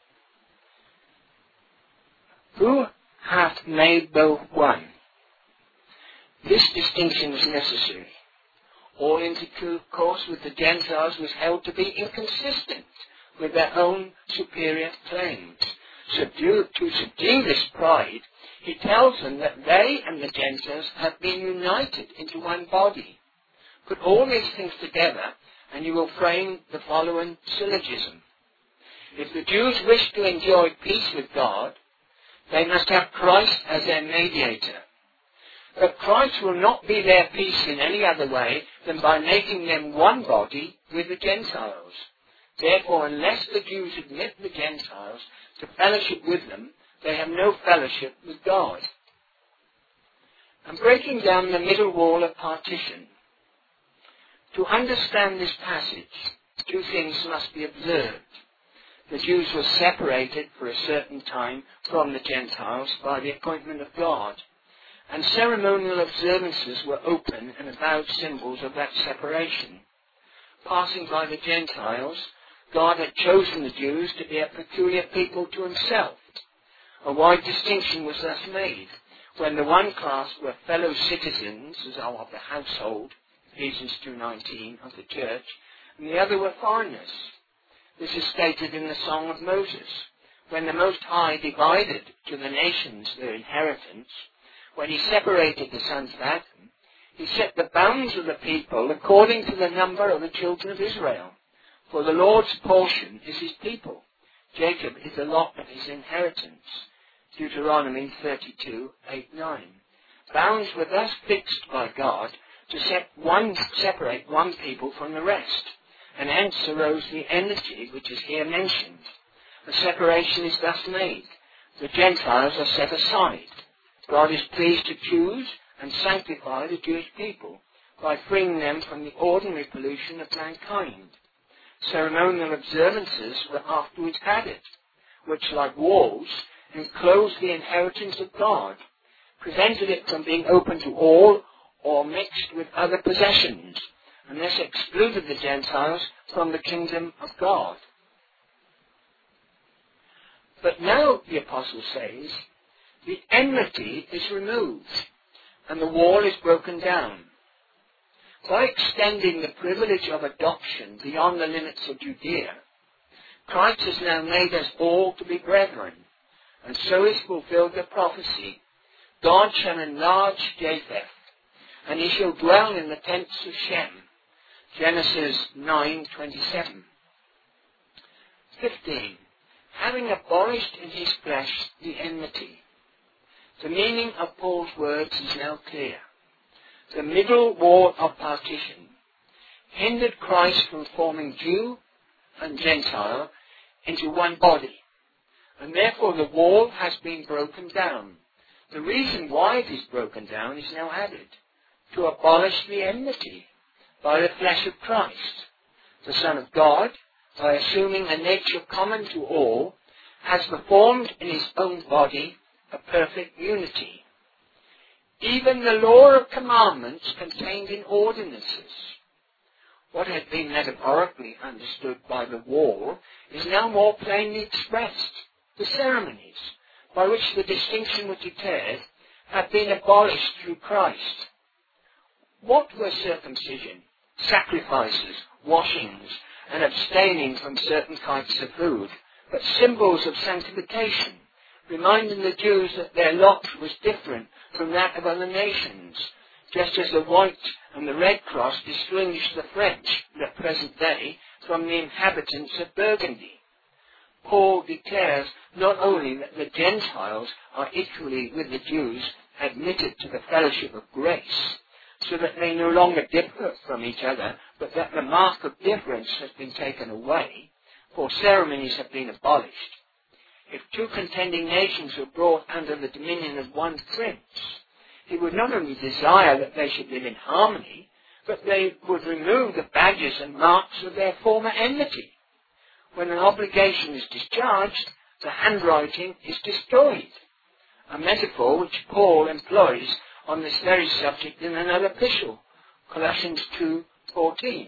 Who hath made both one? This distinction was necessary. All intercourse with the Gentiles was held to be inconsistent with their own superior claims. Subdue, to subdue this pride, he tells them that they and the Gentiles have been united into one body. Put all these things together and you will frame the following syllogism. If the Jews wish to enjoy peace with God, they must have Christ as their mediator. But Christ will not be their peace in any other way than by making them one body with the Gentiles. Therefore, unless the Jews admit the Gentiles to fellowship with them, they have no fellowship with God. And breaking down the middle wall of partition. To understand this passage, two things must be observed. The Jews were separated for a certain time from the Gentiles by the appointment of God, and ceremonial observances were open and avowed symbols of that separation. Passing by the Gentiles, God had chosen the Jews to be a peculiar people to himself. A wide distinction was thus made, when the one class were fellow citizens, as of the household, Ephesians two nineteen, of the church, and the other were foreigners. This is stated in the Song of Moses, when the Most High divided to the nations their inheritance. When he separated the sons of Adam, he set the bounds of the people according to the number of the children of Israel. For the Lord's portion is his people. Jacob is the lot of his inheritance. Deuteronomy thirty-two, eight, nine. Bounds were thus fixed by God to set one, separate one people from the rest, and hence arose the enmity which is here mentioned. The separation is thus made. The Gentiles are set aside. God is pleased to choose and sanctify the Jewish people by freeing them from the ordinary pollution of mankind. Ceremonial observances were afterwards added, which, like walls, enclosed the inheritance of God, prevented it from being open to all or mixed with other possessions, and thus excluded the Gentiles from the kingdom of God. But now, the Apostle says, the enmity is removed, and the wall is broken down. By extending the privilege of adoption beyond the limits of Judea, Christ has now made us all to be brethren, and so is fulfilled the prophecy, God shall enlarge Japheth, and he shall dwell in the tents of Shem. Genesis nine twenty-seven. fifteen. Having abolished in his flesh the enmity. The meaning of Paul's words is now clear. The middle wall of partition hindered Christ from forming Jew and Gentile into one body, and therefore the wall has been broken down. The reason why it is broken down is now added, to abolish the enmity by the flesh of Christ. The Son of God, by assuming a nature common to all, has performed in his own body a perfect unity. Even the law of commandments contained in ordinances. What had been metaphorically understood by the wall is now more plainly expressed. The ceremonies, by which the distinction was declared, have been abolished through Christ. What were circumcision, sacrifices, washings, and abstaining from certain types of food, but symbols of sanctification, reminding the Jews that their lot was different from that of other nations, just as the white and the red cross distinguish the French in the present day from the inhabitants of Burgundy. Paul declares not only that the Gentiles are equally with the Jews admitted to the fellowship of grace, so that they no longer differ from each other, but that the mark of difference has been taken away, for ceremonies have been abolished. If two contending nations were brought under the dominion of one prince, he would not only desire that they should live in harmony, but they would remove the badges and marks of their former enmity. When an obligation is discharged, the handwriting is destroyed, a metaphor which Paul employs on this very subject in another epistle, Colossians two fourteen.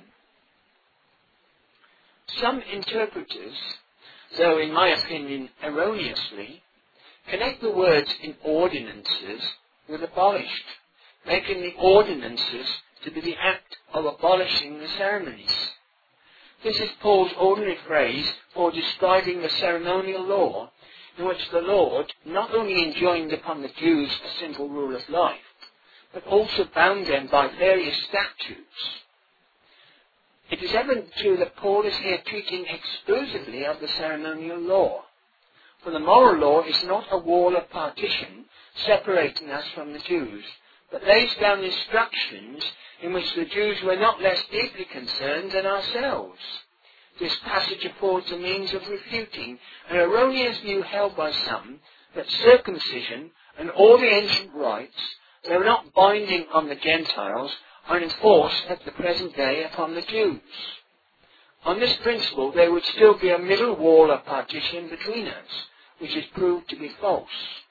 Some interpreters, though in my opinion erroneously, connect the words in ordinances with abolished, making the ordinances to be the act of abolishing the ceremonies. This is Paul's ordinary phrase for describing the ceremonial law, in which the Lord not only enjoined upon the Jews a simple rule of life, but also bound them by various statutes. It is evident too that Paul is here treating exclusively of the ceremonial law, for the moral law is not a wall of partition separating us from the Jews, but lays down instructions in which the Jews were not less deeply concerned than ourselves. This passage affords a means of refuting an erroneous view held by some that circumcision and all the ancient rites, though not binding on the Gentiles, are enforced at the present day upon the Jews. On this principle there would still be a middle wall of partition between us, which is proved to be false.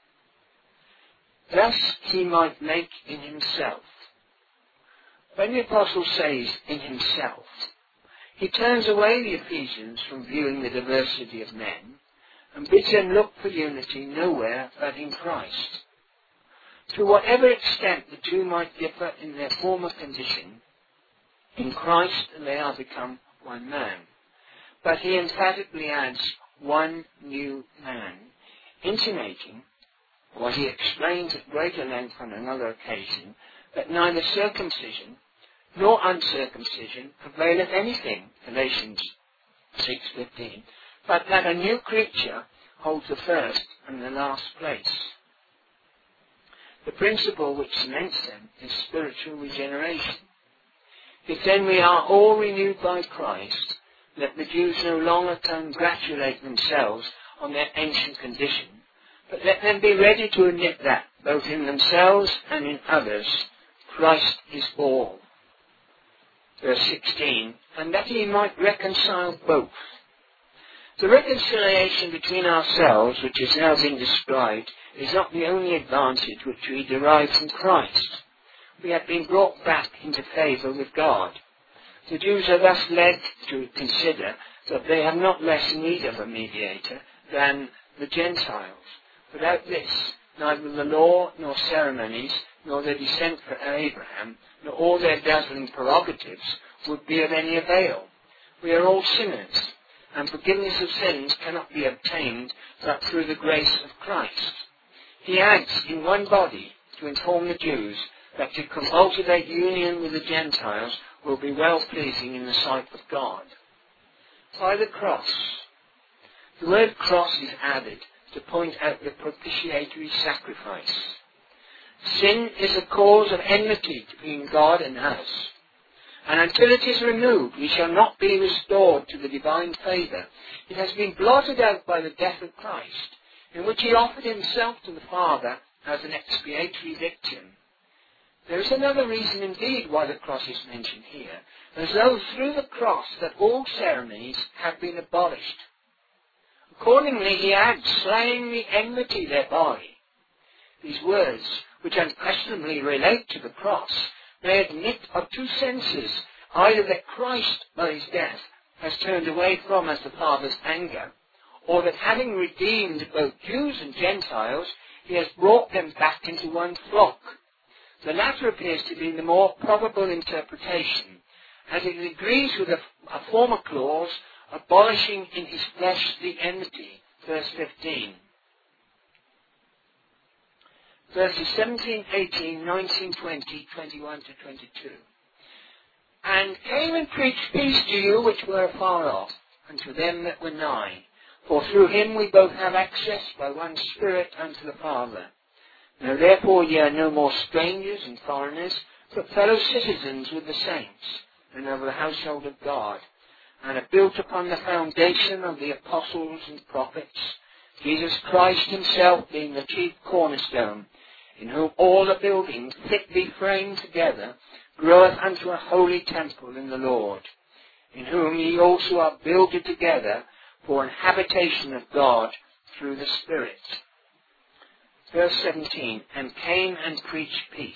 Thus he might make in himself. When the Apostle says in himself, he turns away the Ephesians from viewing the diversity of men and bids them look for unity nowhere but in Christ. To whatever extent the two might differ in their former condition, in Christ they are become one man. But he emphatically adds one new man, intimating what he explains at greater length on another occasion, that neither circumcision nor uncircumcision availeth anything, Galatians six fifteen, but that a new creature holds the first and the last place. The principle which cements them is spiritual regeneration. If then we are all renewed by Christ, let the Jews no longer congratulate themselves on their ancient condition, but let them be ready to admit that, both in themselves and in others, Christ is all. Verse sixteen, and that he might reconcile both. The reconciliation between ourselves, which has now been described, is not the only advantage which we derive from Christ. We have been brought back into favour with God. The Jews are thus led to consider that they have not less need of a mediator than the Gentiles. Without this, neither the law nor ceremonies, nor their descent from Abraham, nor all their dazzling prerogatives would be of any avail. We are all sinners, and forgiveness of sins cannot be obtained but through the grace of Christ. He adds in one body to inform the Jews that to cultivate union with the Gentiles will be well-pleasing in the sight of God. By the cross. The word cross is added to point out the propitiatory sacrifice. Sin is a cause of enmity between God and us, and until it is removed we shall not be restored to the divine favour. It has been blotted out by the death of Christ, in which he offered himself to the Father as an expiatory victim. There is another reason indeed why the cross is mentioned here, as though through the cross that all ceremonies have been abolished. Accordingly he adds, slaying the enmity thereby. These words, which unquestionably relate to the cross, may admit of two senses, either that Christ by his death has turned away from us the Father's anger, or that having redeemed both Jews and Gentiles, he has brought them back into one flock. The latter appears to be the more probable interpretation, as it agrees with a, a former clause, abolishing in his flesh the enmity, verse fifteen. Verses seventeen, eighteen, nineteen, twenty, twenty-one to twenty-two. And came and preached peace to you which were far off, and to them that were nigh. For through him we both have access by one Spirit unto the Father. Now therefore ye are no more strangers and foreigners, but fellow citizens with the saints, and of the household of God, and are built upon the foundation of the apostles and prophets, Jesus Christ himself being the chief cornerstone, in whom all the building fitly framed together groweth unto a holy temple in the Lord, in whom ye also are builded together for an habitation of God through the Spirit. Verse seventeen, and came and preached peace.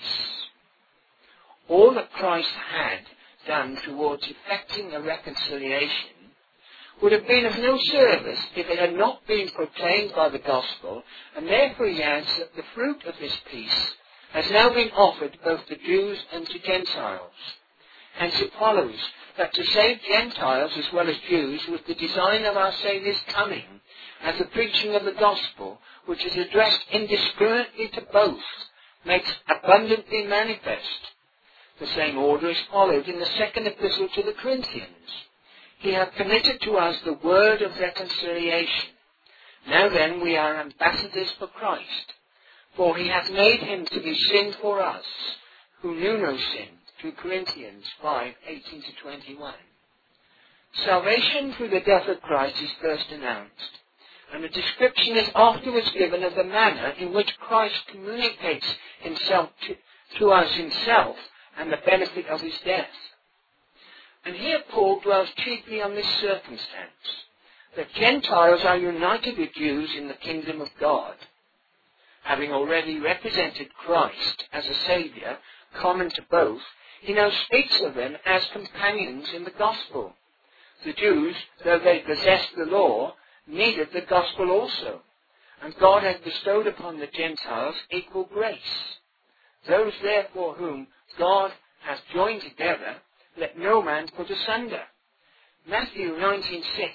All that Christ had done towards effecting a reconciliation would have been of no service if it had not been proclaimed by the gospel, and therefore he adds that the fruit of this peace has now been offered both to Jews and to Gentiles. Hence it follows that to save Gentiles as well as Jews was the design of our Saviour's coming, as the preaching of the gospel, which is addressed indiscriminately to both, makes abundantly manifest. The same order is followed in the second epistle to the Corinthians. He hath committed to us the word of reconciliation. Now then we are ambassadors for Christ, for he hath made him to be sin for us, who knew no sin. Two Corinthians five, eighteen to twenty-one. Salvation through the death of Christ is first announced, and a description is afterwards given of the manner in which Christ communicates himself to, to us himself and the benefit of his death. And here Paul dwells chiefly on this circumstance, that Gentiles are united with Jews in the kingdom of God. Having already represented Christ as a Saviour common to both, he now speaks of them as companions in the gospel. The Jews, though they possessed the law, needed the gospel also, and God had bestowed upon the Gentiles equal grace. Those therefore whom God hath joined together, let no man put asunder. Matthew nineteen six.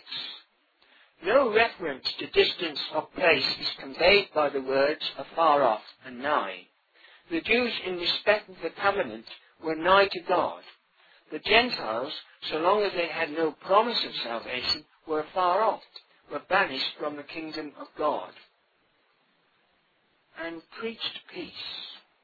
No reference to distance or place is conveyed by the words afar off and nigh. The Jews, in respect of the covenant, were nigh to God. The Gentiles, so long as they had no promise of salvation, were far off, were banished from the kingdom of God. And preached peace.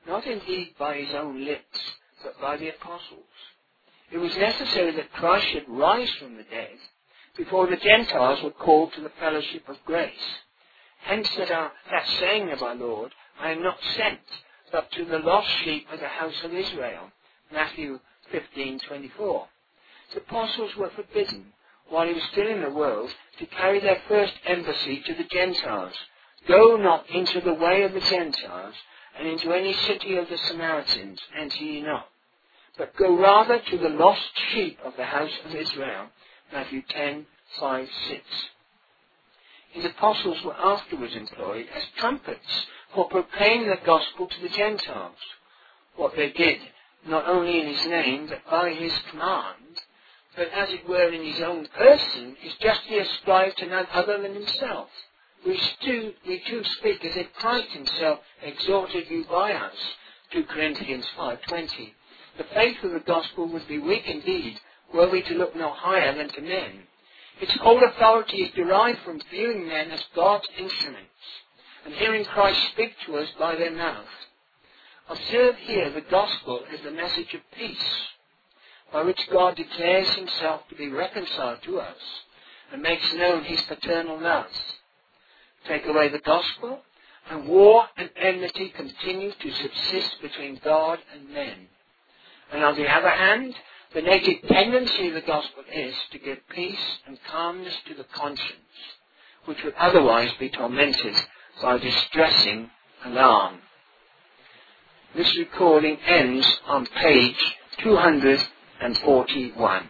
not indeed by his own lips, but by the apostles. It was necessary that Christ should rise from the dead before the Gentiles were called to the fellowship of grace. Hence that, our, that saying of our Lord, I am not sent, but to the lost sheep of the house of Israel. Matthew fifteen twenty-four. The apostles were forbidden, while he was still in the world, to carry their first embassy to the Gentiles. Go not into the way of the Gentiles, and into any city of the Samaritans enter ye not, but go rather to the lost sheep of the house of Israel. Matthew ten five six. His apostles were afterwards employed as trumpets for proclaiming the gospel to the Gentiles. What they did, not only in his name, but by his command, but as it were in his own person, is justly ascribed to none other than himself. We too, we too speak as if Christ himself exhorted you by us. two Corinthians five twenty. The faith of the gospel would be weak indeed, were we to look no higher than to men. Its whole authority is derived from viewing men as God's instruments, and hearing Christ speak to us by their mouth. Observe here the gospel as the message of peace, by which God declares himself to be reconciled to us, and makes known his paternal love. Take away the gospel, and war and enmity continue to subsist between God and men. And on the other hand, the native tendency of the gospel is to give peace and calmness to the conscience, which would otherwise be tormented by distressing alarm. This recording ends on page two hundred forty-one.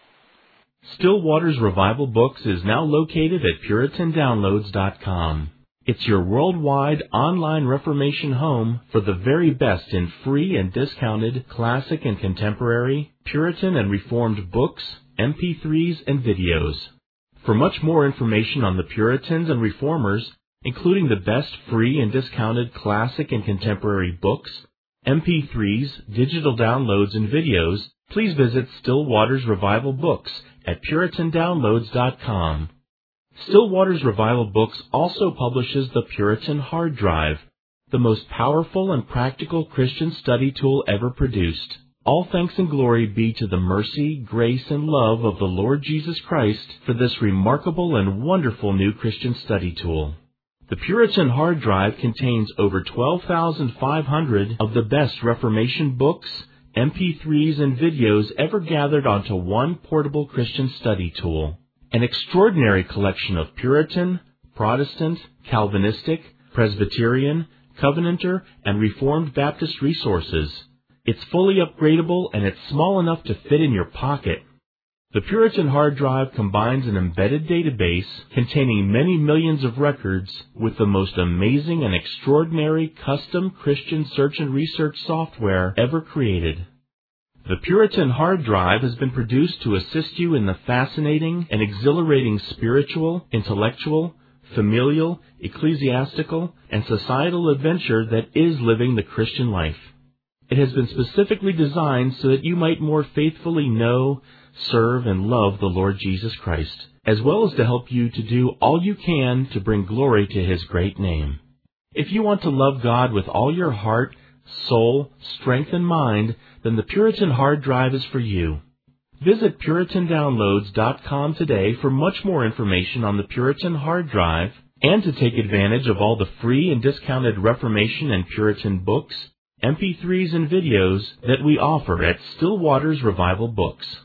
Still Waters Revival Books is now located at Puritan Downloads dot com. It's your worldwide online Reformation home for the very best in free and discounted classic and contemporary, Puritan and Reformed books, M P threes, and videos. For much more information on the Puritans and Reformers, including the best free and discounted classic and contemporary books, M P threes, digital downloads, and videos, please visit Still Waters Revival Books at Puritan Downloads dot com. Still Waters Revival Books also publishes the Puritan Hard Drive, the most powerful and practical Christian study tool ever produced. All thanks and glory be to the mercy, grace, and love of the Lord Jesus Christ for this remarkable and wonderful new Christian study tool. The Puritan Hard Drive contains over twelve thousand five hundred of the best Reformation books, M P threes, and videos ever gathered onto one portable Christian study tool. An extraordinary collection of Puritan, Protestant, Calvinistic, Presbyterian, Covenanter, and Reformed Baptist resources. It's fully upgradable and it's small enough to fit in your pocket. The Puritan Hard Drive combines an embedded database containing many millions of records with the most amazing and extraordinary custom Christian search and research software ever created. The Puritan Hard Drive has been produced to assist you in the fascinating and exhilarating spiritual, intellectual, familial, ecclesiastical, and societal adventure that is living the Christian life. It has been specifically designed so that you might more faithfully know, serve, and love the Lord Jesus Christ, as well as to help you to do all you can to bring glory to His great name. If you want to love God with all your heart, soul, strength, and mind, then the Puritan Hard Drive is for you. Visit Puritan Downloads dot com today for much more information on the Puritan Hard Drive and to take advantage of all the free and discounted Reformation and Puritan books, M P threes, and videos that we offer at Still Waters Revival Books.